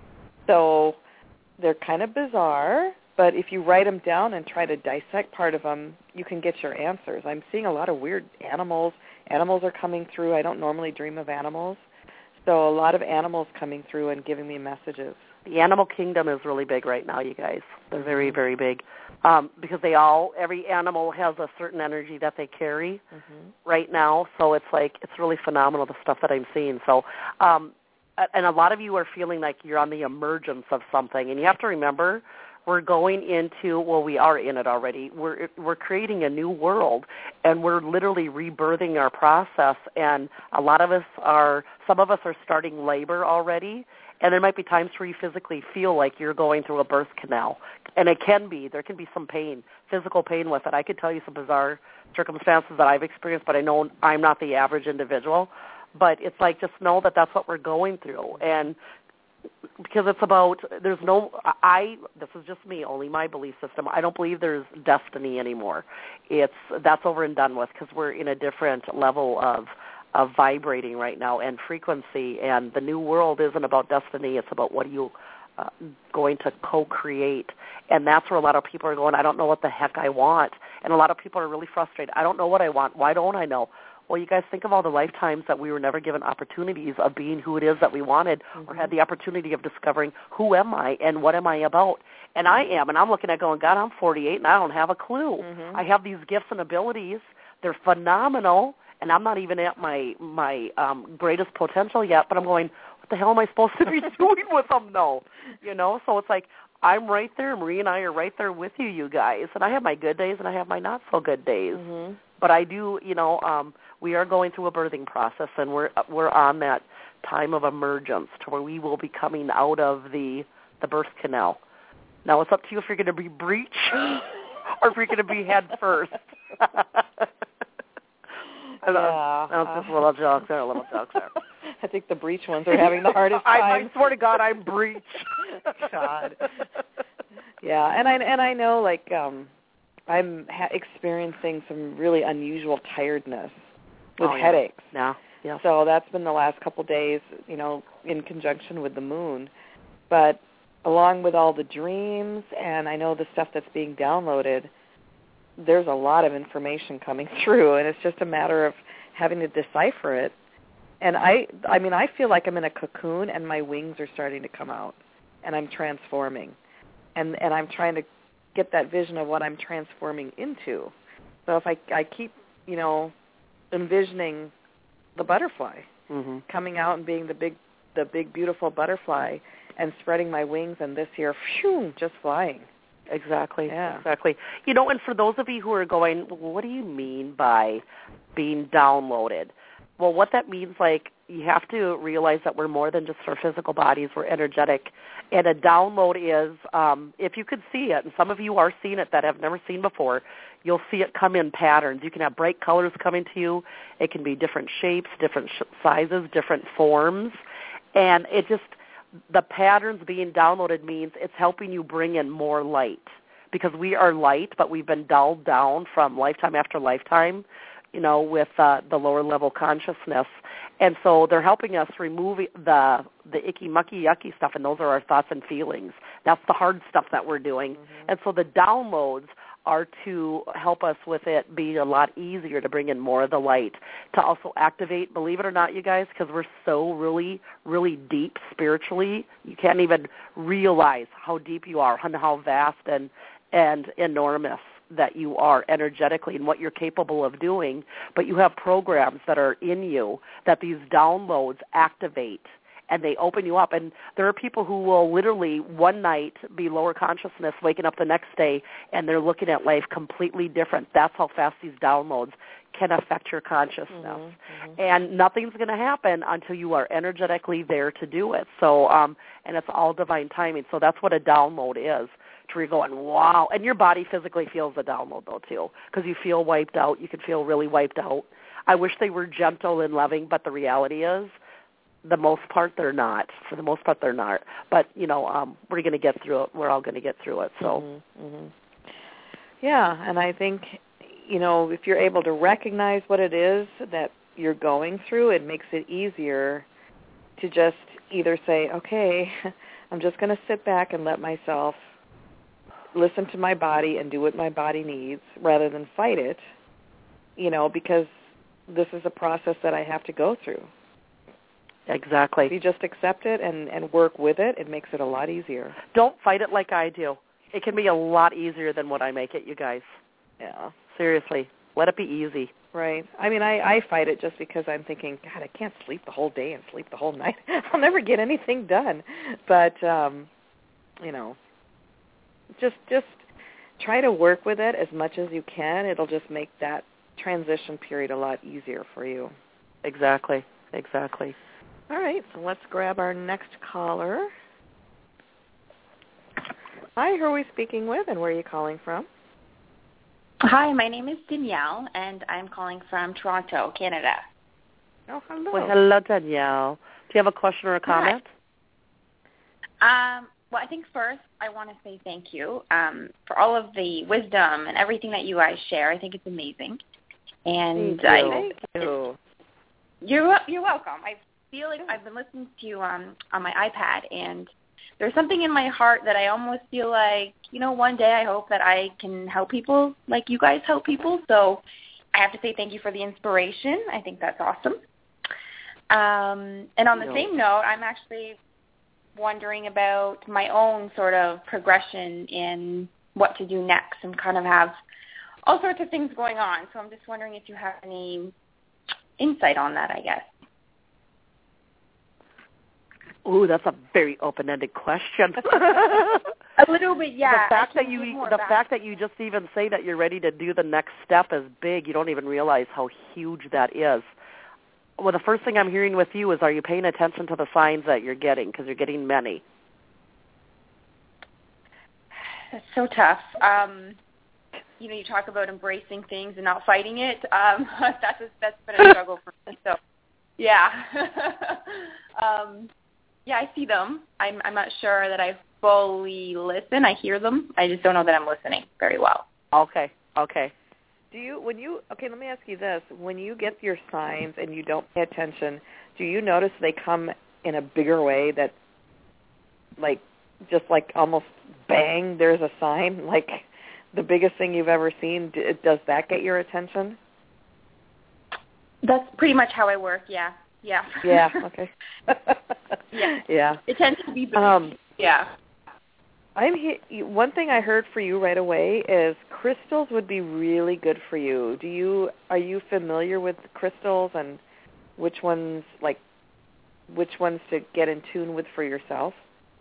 So they're kind of bizarre, but if you write them down and try to dissect part of them, you can get your answers. I'm seeing a lot of weird animals. Animals are coming through. I don't normally dream of animals. So a lot of animals coming through and giving me messages. The animal kingdom is really big right now, you guys. They're very, very big. Um, because they all, every animal has a certain energy that they carry mm-hmm. right now. So it's like, it's really phenomenal, the stuff that I'm seeing. So, um, and a lot of you are feeling like you're on the emergence of something. And you have to remember, we're going into, well, we are in it already. We're we're creating a new world, and we're literally rebirthing our process. And a lot of us are, some of us are starting labor already, and there might be times where you physically feel like you're going through a birth canal. And it can be, there can be some pain, physical pain with it. I could tell you some bizarre circumstances that I've experienced, but I know I'm not the average individual. But it's like, just know that that's what we're going through. And because it's about, there's no, I, this is just me, only my belief system. I don't believe there's destiny anymore. It's, that's over and done with, because we're in a different level of, of vibrating right now and frequency. And the new world isn't about destiny. It's about what are you uh, going to co-create. And that's where a lot of people are going, I don't know what the heck I want. And a lot of people are really frustrated. I don't know what I want. Why don't I know? Well, you guys think of all the lifetimes that we were never given opportunities of being who it is that we wanted, mm-hmm. or had the opportunity of discovering who am I and what am I about. And I am, and I'm looking at going, God, I'm forty-eight and I don't have a clue. Mm-hmm. I have these gifts and abilities. They're phenomenal, and I'm not even at my, my um, greatest potential yet, but I'm going, what the hell am I supposed to be doing with them, though? You know, so it's like, I'm right there. Marie and I are right there with you, you guys. And I have my good days and I have my not-so-good days. Mm-hmm. But I do, you know, um, we are going through a birthing process, and we're we're on that time of emergence to where we will be coming out of the the birth canal. Now, it's up to you if you're going to be breech or if you're going to be head first. Yeah. That's just a little joke there, a little joke there. I think the breech ones are having the hardest time. I, I swear to God, I'm breech. God. Yeah, and I and I know, like, um, I'm ha- experiencing some really unusual tiredness with oh, yeah. headaches. Yeah. Yeah. So that's been the last couple of days, you know, in conjunction with the moon. But along with all the dreams, and I know the stuff that's being downloaded, there's a lot of information coming through, and it's just a matter of having to decipher it. And I, I mean, I feel like I'm in a cocoon, and my wings are starting to come out, and I'm transforming, and and I'm trying to get that vision of what I'm transforming into. So if I, I keep, you know, envisioning the butterfly mm-hmm. coming out and being the big, the big beautiful butterfly, and spreading my wings, and this year, phew, just flying. Exactly. Yeah. Exactly. You know, and for those of you who are going, well, what do you mean by being downloaded? Well, what that means, like, you have to realize that we're more than just our physical bodies. We're energetic. And a download is, um, if you could see it, and some of you are seeing it that have never seen before, you'll see it come in patterns. You can have bright colors coming to you. It can be different shapes, different sh- sizes, different forms. And it just, the patterns being downloaded means it's helping you bring in more light. Because we are light, but we've been dulled down from lifetime after lifetime, you know, with uh, the lower level consciousness. And so they're helping us remove the the icky, mucky, yucky stuff, and those are our thoughts and feelings. That's the hard stuff that we're doing. Mm-hmm. And so the downloads are to help us with it being a lot easier to bring in more of the light, to also activate, believe it or not, you guys, because we're so really, really deep spiritually, you can't even realize how deep you are and how vast and, and enormous that you are energetically and what you're capable of doing, but you have programs that are in you that these downloads activate, and they open you up. And there are people who will literally one night be lower consciousness, waking up the next day, and they're looking at life completely different. That's how fast these downloads can affect your consciousness. Mm-hmm, mm-hmm. And nothing's going to happen until you are energetically there to do it. So, um, and it's all divine timing. So that's what a download is. To where you're going, wow. And your body physically feels the download, though, too, because you feel wiped out. You can feel really wiped out. I wish they were gentle and loving, but the reality is, the most part, they're not. For the most part, they're not. But, you know, um, we're going to get through it. We're all going to get through it. So, mm-hmm, mm-hmm. Yeah, and I think, you know, if you're able to recognize what it is that you're going through, it makes it easier to just either say, okay, I'm just going to sit back and let myself listen to my body and do what my body needs rather than fight it, you know, because this is a process that I have to go through. Exactly. If you just accept it and, and work with it, it makes it a lot easier. Don't fight it like I do. It can be a lot easier than what I make it, you guys. Yeah. Seriously. Let it be easy. Right. I mean, I, I fight it just because I'm thinking, God, I can't sleep the whole day and sleep the whole night. I'll never get anything done. But, um, you know, just just try to work with it as much as you can. It'll just make that transition period a lot easier for you. Exactly. Exactly. All right, so let's grab our next caller. Hi, who are we speaking with, and where are you calling from? Hi, my name is Danielle, and I'm calling from Toronto, Canada. Oh, hello. Well, hello, Danielle. Do you have a question or a comment? Hi. Um, well, I think first I want to say thank you um, for all of the wisdom and everything that you guys share. I think it's amazing. And thank you. I, Thank you. You're, you're welcome. I feel like I've been listening to you um, on my iPad, and there's something in my heart that I almost feel like, you know, one day I hope that I can help people like you guys help people. So I have to say thank you for the inspiration. I think that's awesome. Um, and on the no. same note, I'm actually wondering about my own sort of progression in what to do next, and kind of have all sorts of things going on. So I'm just wondering if you have any insight on that, I guess. Ooh, that's a very open-ended question. A little bit, yeah. The fact that you, the back. fact that you just even say that you're ready to do the next step is big. You don't even realize how huge that is. Well, the first thing I'm hearing with you is, are you paying attention to the signs that you're getting? Because you're getting many. That's so tough. Um, you know, you talk about embracing things and not fighting it. Um, that's a, that's been a struggle for me. So, yeah. um, yeah, I see them. I'm, I'm not sure that I fully listen. I hear them. I just don't know that I'm listening very well. Okay. Okay. Do you, when you, okay, let me ask you this. When you get your signs and you don't pay attention, do you notice they come in a bigger way that, like, just like almost bang, there's a sign, like the biggest thing you've ever seen? Does that get your attention? That's pretty much how I work, yeah. Yeah. Yeah, okay. yeah. Yeah. It tends to be big. Um, yeah. I'm he- one thing I heard for you right away is crystals would be really good for you. Do you are you familiar with crystals and which ones like which ones to get in tune with for yourself?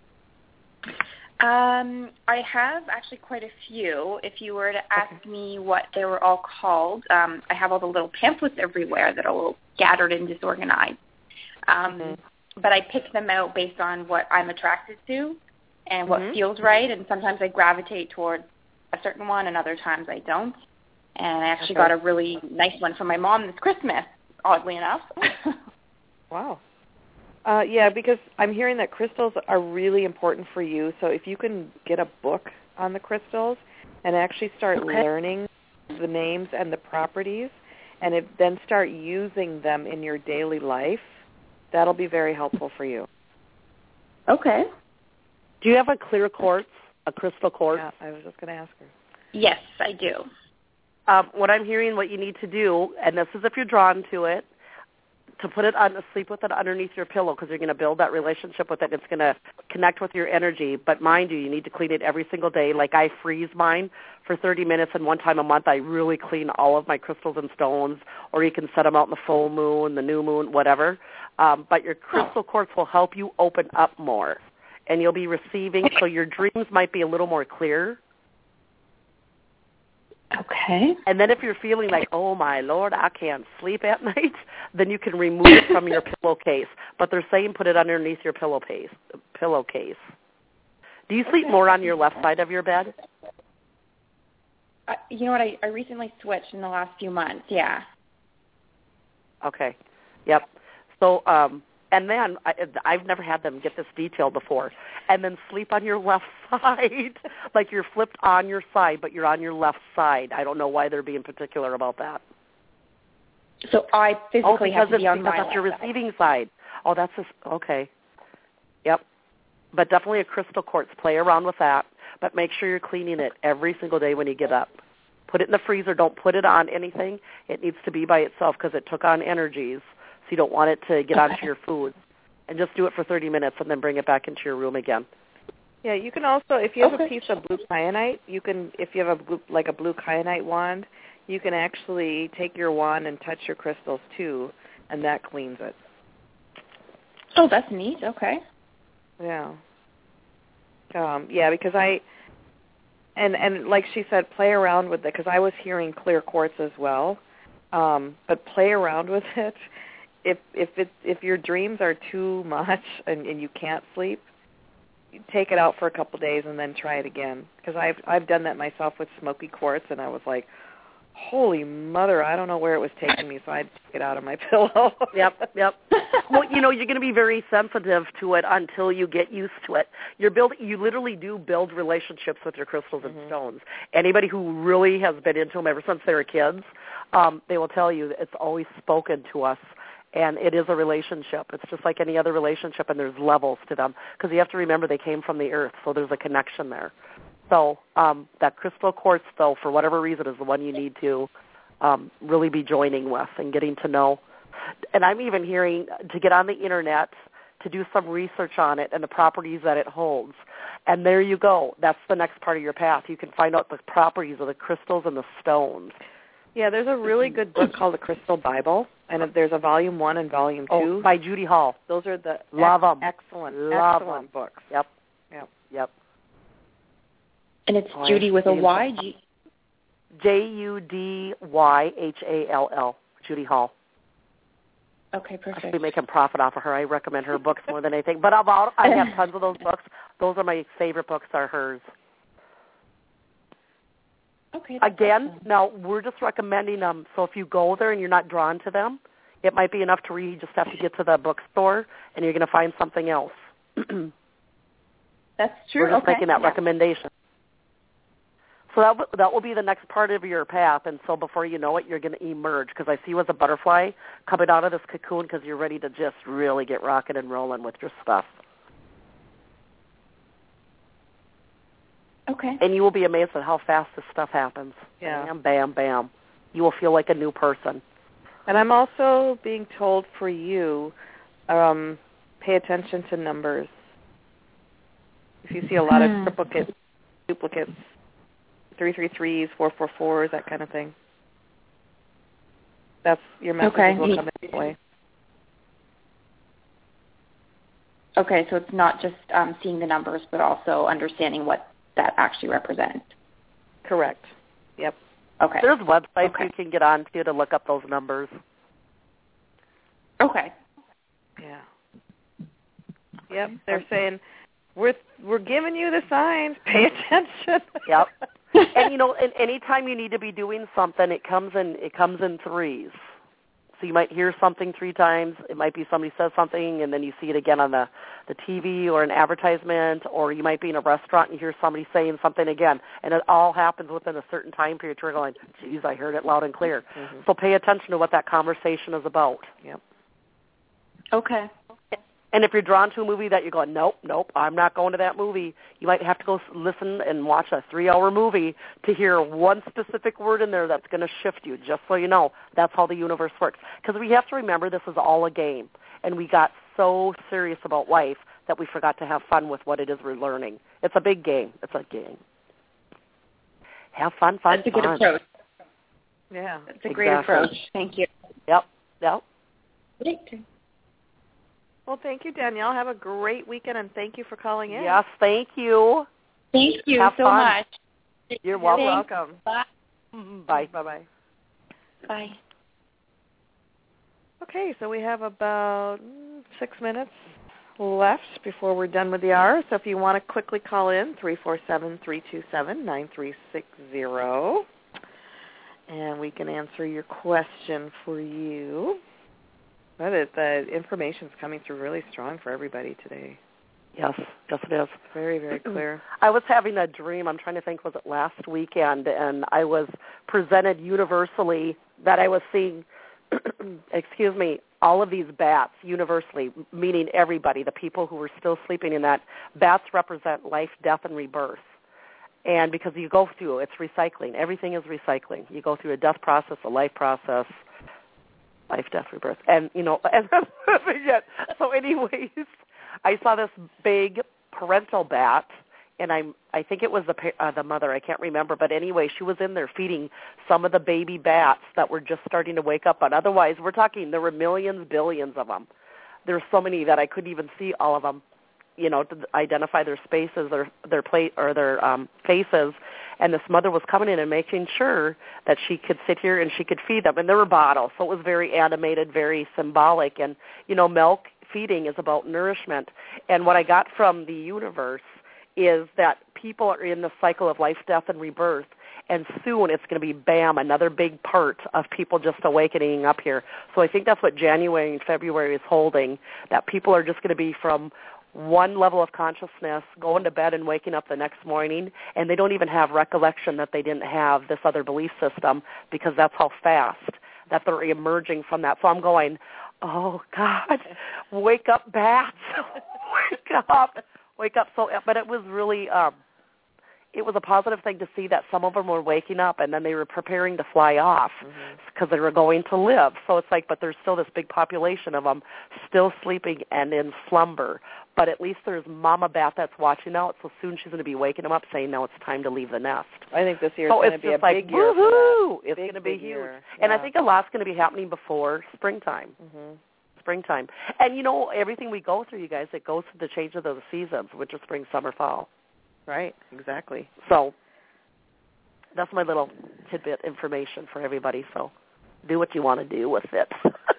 Um, I have actually quite a few. If you were to ask okay. me what they were all called, um, I have all the little pamphlets everywhere that are all scattered and disorganized. Um, mm-hmm. But I pick them out based on what I'm attracted to and what mm-hmm. feels right, and sometimes I gravitate towards a certain one, and other times I don't. And I actually okay. got a really nice one from my mom this Christmas, oddly enough. Wow. Uh, yeah, because I'm hearing that crystals are really important for you. So if you can get a book on the crystals and actually start okay. learning the names and the properties, and if, then start using them in your daily life, that'll be very helpful for you. Okay. Do you have a clear quartz, a crystal quartz? Yeah, I was just going to ask her. Yes, I do. Um, what I'm hearing, what you need to do, and this is if you're drawn to it, to put it on, sleep with it underneath your pillow because you're going to build that relationship with it. It's going to connect with your energy. But mind you, you need to clean it every single day. Like I freeze mine for thirty minutes, and one time a month I really clean all of my crystals and stones, or you can set them out in the full moon, the new moon, whatever. Um, but your crystal quartz will help you open up more, and you'll be receiving, so your dreams might be a little more clear. Okay. And then if you're feeling like, oh, my Lord, I can't sleep at night, then you can remove it from your pillowcase. But they're saying put it underneath your pillowcase. pillowcase. Do you sleep Okay. more on your left side of your bed? Uh, you know what? I, I recently switched in the last few months. Yeah. Okay. Yep. So, um, and then I, I've never had them get this detail before. And then sleep on your left side, like you're flipped on your side, but you're on your left side. I don't know why they're being particular about that. So I physically oh, have to it's, be on because my that's left your side. receiving side. Oh, that's just, okay. Yep. But definitely a crystal quartz. Play around with that, but make sure you're cleaning it every single day when you get up. Put it in the freezer. Don't put it on anything. It needs to be by itself because it took on energies. You don't want it to get Okay. onto your food. And just do it for thirty minutes and then bring it back into your room again. Yeah, you can also, if you have Okay. a piece of blue kyanite, you can, if you have a blue, like a blue kyanite wand, you can actually take your wand and touch your crystals too, and that cleans it. Oh, that's neat. Okay. Yeah. Um, yeah, because I, and and like she said, play around with it, because I was hearing clear quartz as well, um, but play around with it. If if it if your dreams are too much and, and you can't sleep, take it out for a couple of days and then try it again. Because I've I've done that myself with smoky quartz, and I was like, holy mother, I don't know where it was taking me, so I'd take it out of my pillow. Yep, yep. Well, you know, you're going to be very sensitive to it until you get used to it. You're building, you literally do build relationships with your crystals and Mm-hmm. stones. Anybody who really has been into them ever since they were kids, um, they will tell you that it's always spoken to us. And it is a relationship. It's just like any other relationship, and there's levels to them. Because you have to remember they came from the earth, so there's a connection there. So um, that crystal quartz, though, for whatever reason, is the one you need to um, really be joining with and getting to know. And I'm even hearing to get on the Internet to do some research on it and the properties that it holds. And there you go. That's the next part of your path. You can find out the properties of the crystals and the stones. Yeah, there's a really good book called The Crystal Bible, and there's a volume one and volume two. Oh, by Judy Hall. Those are the Love ex- them. excellent, Love excellent them. books. Yep. Yep. Yep. And it's Oh, Judy with a Y? G- J U D Y H A L L, Judy Hall. okay, perfect. I should be making profit off of her. I recommend her books more than anything. But about, I have tons of those books. Those are my favorite books are hers. Okay. Again, awesome. now we're just recommending them. So if you go there and you're not drawn to them, it might be enough to read. You just have to get to the bookstore, and you're going to find something else. That's true. We're just okay. making that yeah. recommendation. So that, w- that will be the next part of your path, and so before you know it, you're going to emerge, because I see you as a butterfly coming out of this cocoon because you're ready to just really get rocking and rolling with your stuff. Okay. And you will be amazed at how fast this stuff happens. Yeah. Bam, bam, bam. You will feel like a new person. And I'm also being told for you, um, pay attention to numbers. If you see a lot Hmm. of triplicates, duplicates, three three threes, four four fours, that kind of thing, that's your messages Okay. will come in that way. Okay, so it's not just um, seeing the numbers, but also understanding what that actually represents. Correct. Yep. Okay. There's websites Okay. you can get onto to look up those numbers. Okay. Yeah. Yep. They're saying we're we're giving you the signs. Pay attention. Yep. And you know, and anytime you need to be doing something, it comes in it comes in threes. So you might hear something three times. It might be somebody says something, and then you see it again on the, the T V or an advertisement, or you might be in a restaurant and you hear somebody saying something again, and it all happens within a certain time period. You're going, geez, I heard it loud and clear. Mm-hmm. So pay attention to what that conversation is about. Yep. Okay. And if you're drawn to a movie that you're going, nope, nope, I'm not going to that movie, you might have to go listen and watch a three-hour movie to hear one specific word in there that's going to shift you, just so you know. That's how the universe works. Because we have to remember this is all a game, and we got so serious about life that we forgot to have fun with what it is we're learning. It's a big game. It's a game. Have fun, fun, That's a fun. good approach. Yeah. That's a great Exactly. approach. Thank you. Yep, yep. Great. Well, thank you, Danielle. Have a great weekend, and thank you for calling in. Yes, thank you. Thank you Have so fun. much. You're welcome. welcome. Bye. Bye. Bye-bye. Bye. Okay, so we have about mm, six minutes left before we're done with the hour. So if you want to quickly call in, three four seven, three two seven, nine three six zero, and we can answer your question for you. But it, the information's coming through really strong for everybody today. Yes, yes it is. Very, very clear. I was having a dream, I'm trying to think, was it last weekend, and I was presented universally that I was seeing, excuse me, all of these bats universally, meaning everybody, the people who were still sleeping in that. Bats represent life, death, and rebirth. And because you go through, it's recycling. Everything is recycling. You go through a death process, a life process, life, death, rebirth. And, you know, and yet, so anyways, I saw this big parental bat, and I'm, I think it was the uh, the mother. I can't remember. But anyway, she was in there feeding some of the baby bats that were just starting to wake up. But otherwise, we're talking, there were millions, billions of them. There's so many that I couldn't even see all of them, you know, to identify their spaces, their their plate or their um, faces. And this mother was coming in and making sure that she could sit here and she could feed them. And there were bottles, so it was very animated, very symbolic. And, you know, milk feeding is about nourishment. And what I got from the universe is that people are in the cycle of life, death, and rebirth. And soon it's going to be, bam, another big part of people just awakening up here. So I think that's what January and February is holding, that people are just going to be from one level of consciousness, going to bed and waking up the next morning, and they don't even have recollection that they didn't have this other belief system, because that's how fast that they're emerging from that. So I'm going, oh, God, wake up, bats. Wake up. Wake up. So, but it was really, um, it was a positive thing to see that some of them were waking up, and then they were preparing to fly off because mm-hmm. they were going to live. So it's like, but there's still this big population of them still sleeping and in slumber. But at least there's Mama Bat that's watching out, so soon she's going to be waking them up saying, now it's time to leave the nest. I think this year is so going to be a like, big year. Woohoo! It's big, going to be big huge. Year. And yeah. I think a lot's going to be happening before springtime. Mm-hmm. Springtime. And, you know, everything we go through, you guys, it goes through the change of the seasons, winter, spring, summer, fall. Right, exactly. So that's my little tidbit information for everybody. So do what you want to do with it.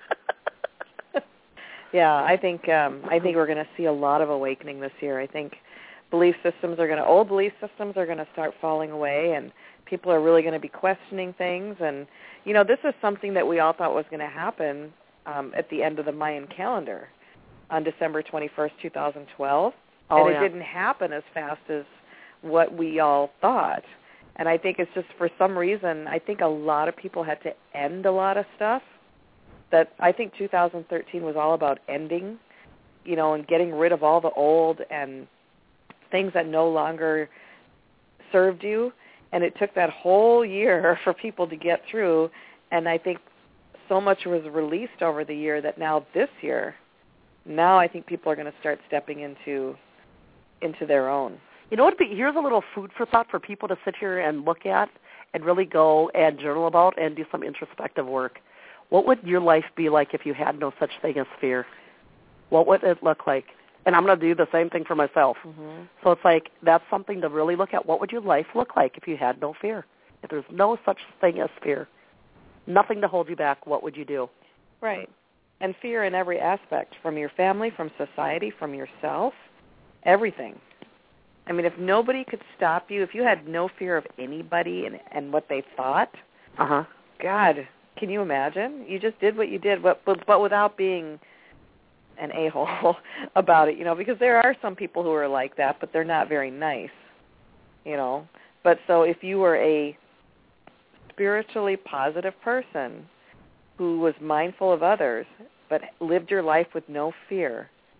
Yeah, I think um, I think we're going to see a lot of awakening this year. I think belief systems are going to, old belief systems are going to start falling away, and people are really going to be questioning things. And, you know, this is something that we all thought was going to happen um, at the end of the Mayan calendar on December twenty-first, twenty twelve. Oh, and it yeah. didn't happen as fast as what we all thought. And I think it's just for some reason, I think a lot of people had to end a lot of stuff. That I think two thousand thirteen was all about ending, you know, and getting rid of all the old and things that no longer served you. And it took that whole year for people to get through. And I think so much was released over the year that now this year, now I think people are going to start stepping into into their own. You know what? Here's a little food for thought for people to sit here and look at and really go and journal about and do some introspective work. What would your life be like if you had no such thing as fear? What would it look like? And I'm going to do the same thing for myself. Mm-hmm. So it's like that's something to really look at. What would your life look like if you had no fear? If there's no such thing as fear, nothing to hold you back, what would you do? Right. And fear in every aspect, from your family, from society, from yourself, everything. I mean, if nobody could stop you, if you had no fear of anybody and, and what they thought, uh-huh. God, can you imagine? You just did what you did, but, but, but without being an a-hole about it, you know, because there are some people who are like that, but they're not very nice, you know. But so if you were a spiritually positive person who was mindful of others but lived your life with no fear,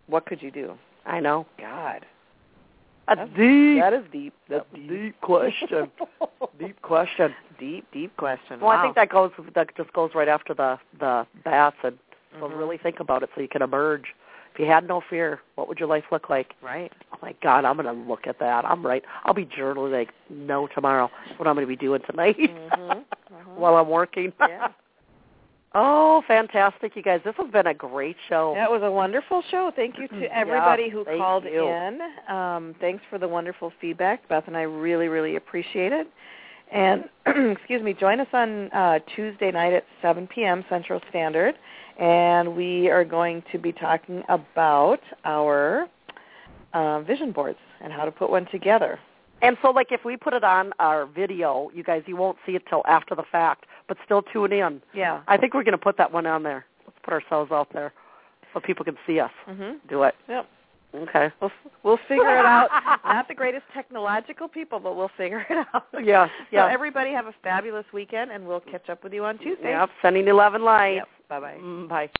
what could you do? I know. God. That's, That's deep. That is deep. That's That's deep. deep question. deep question. Deep, deep question. Well, wow. I think that goes that just goes right after the the baths, and so mm-hmm. really think about it so you can emerge. If you had no fear, what would your life look like? Right. Oh my God, I'm going to look at that. I'm right. I'll be journaling like no tomorrow. That's what I'm going to be doing tonight mm-hmm. Mm-hmm. while I'm working. Yeah. Oh, fantastic, you guys. This has been a great show. That was a wonderful show. Thank you to everybody yeah, who thank called you. in. Um, thanks for the wonderful feedback. Beth and I really, really appreciate it. And, excuse me, join us on uh, Tuesday night at seven p.m. Central Standard, and we are going to be talking about our uh, vision boards and how to put one together. And so, like, if we put it on our video, you guys, you won't see it till after the fact, but still tune in. Yeah. I think we're going to put that one on there. Let's put ourselves out there so people can see us mm-hmm. do it. Yep. Okay. We'll, we'll figure it out. Not the greatest technological people, but we'll figure it out. Yeah. Yeah. So everybody have a fabulous weekend, and we'll catch up with you on Tuesday. Yep. Sending you love and light. Yep. Bye-bye. Mm, bye.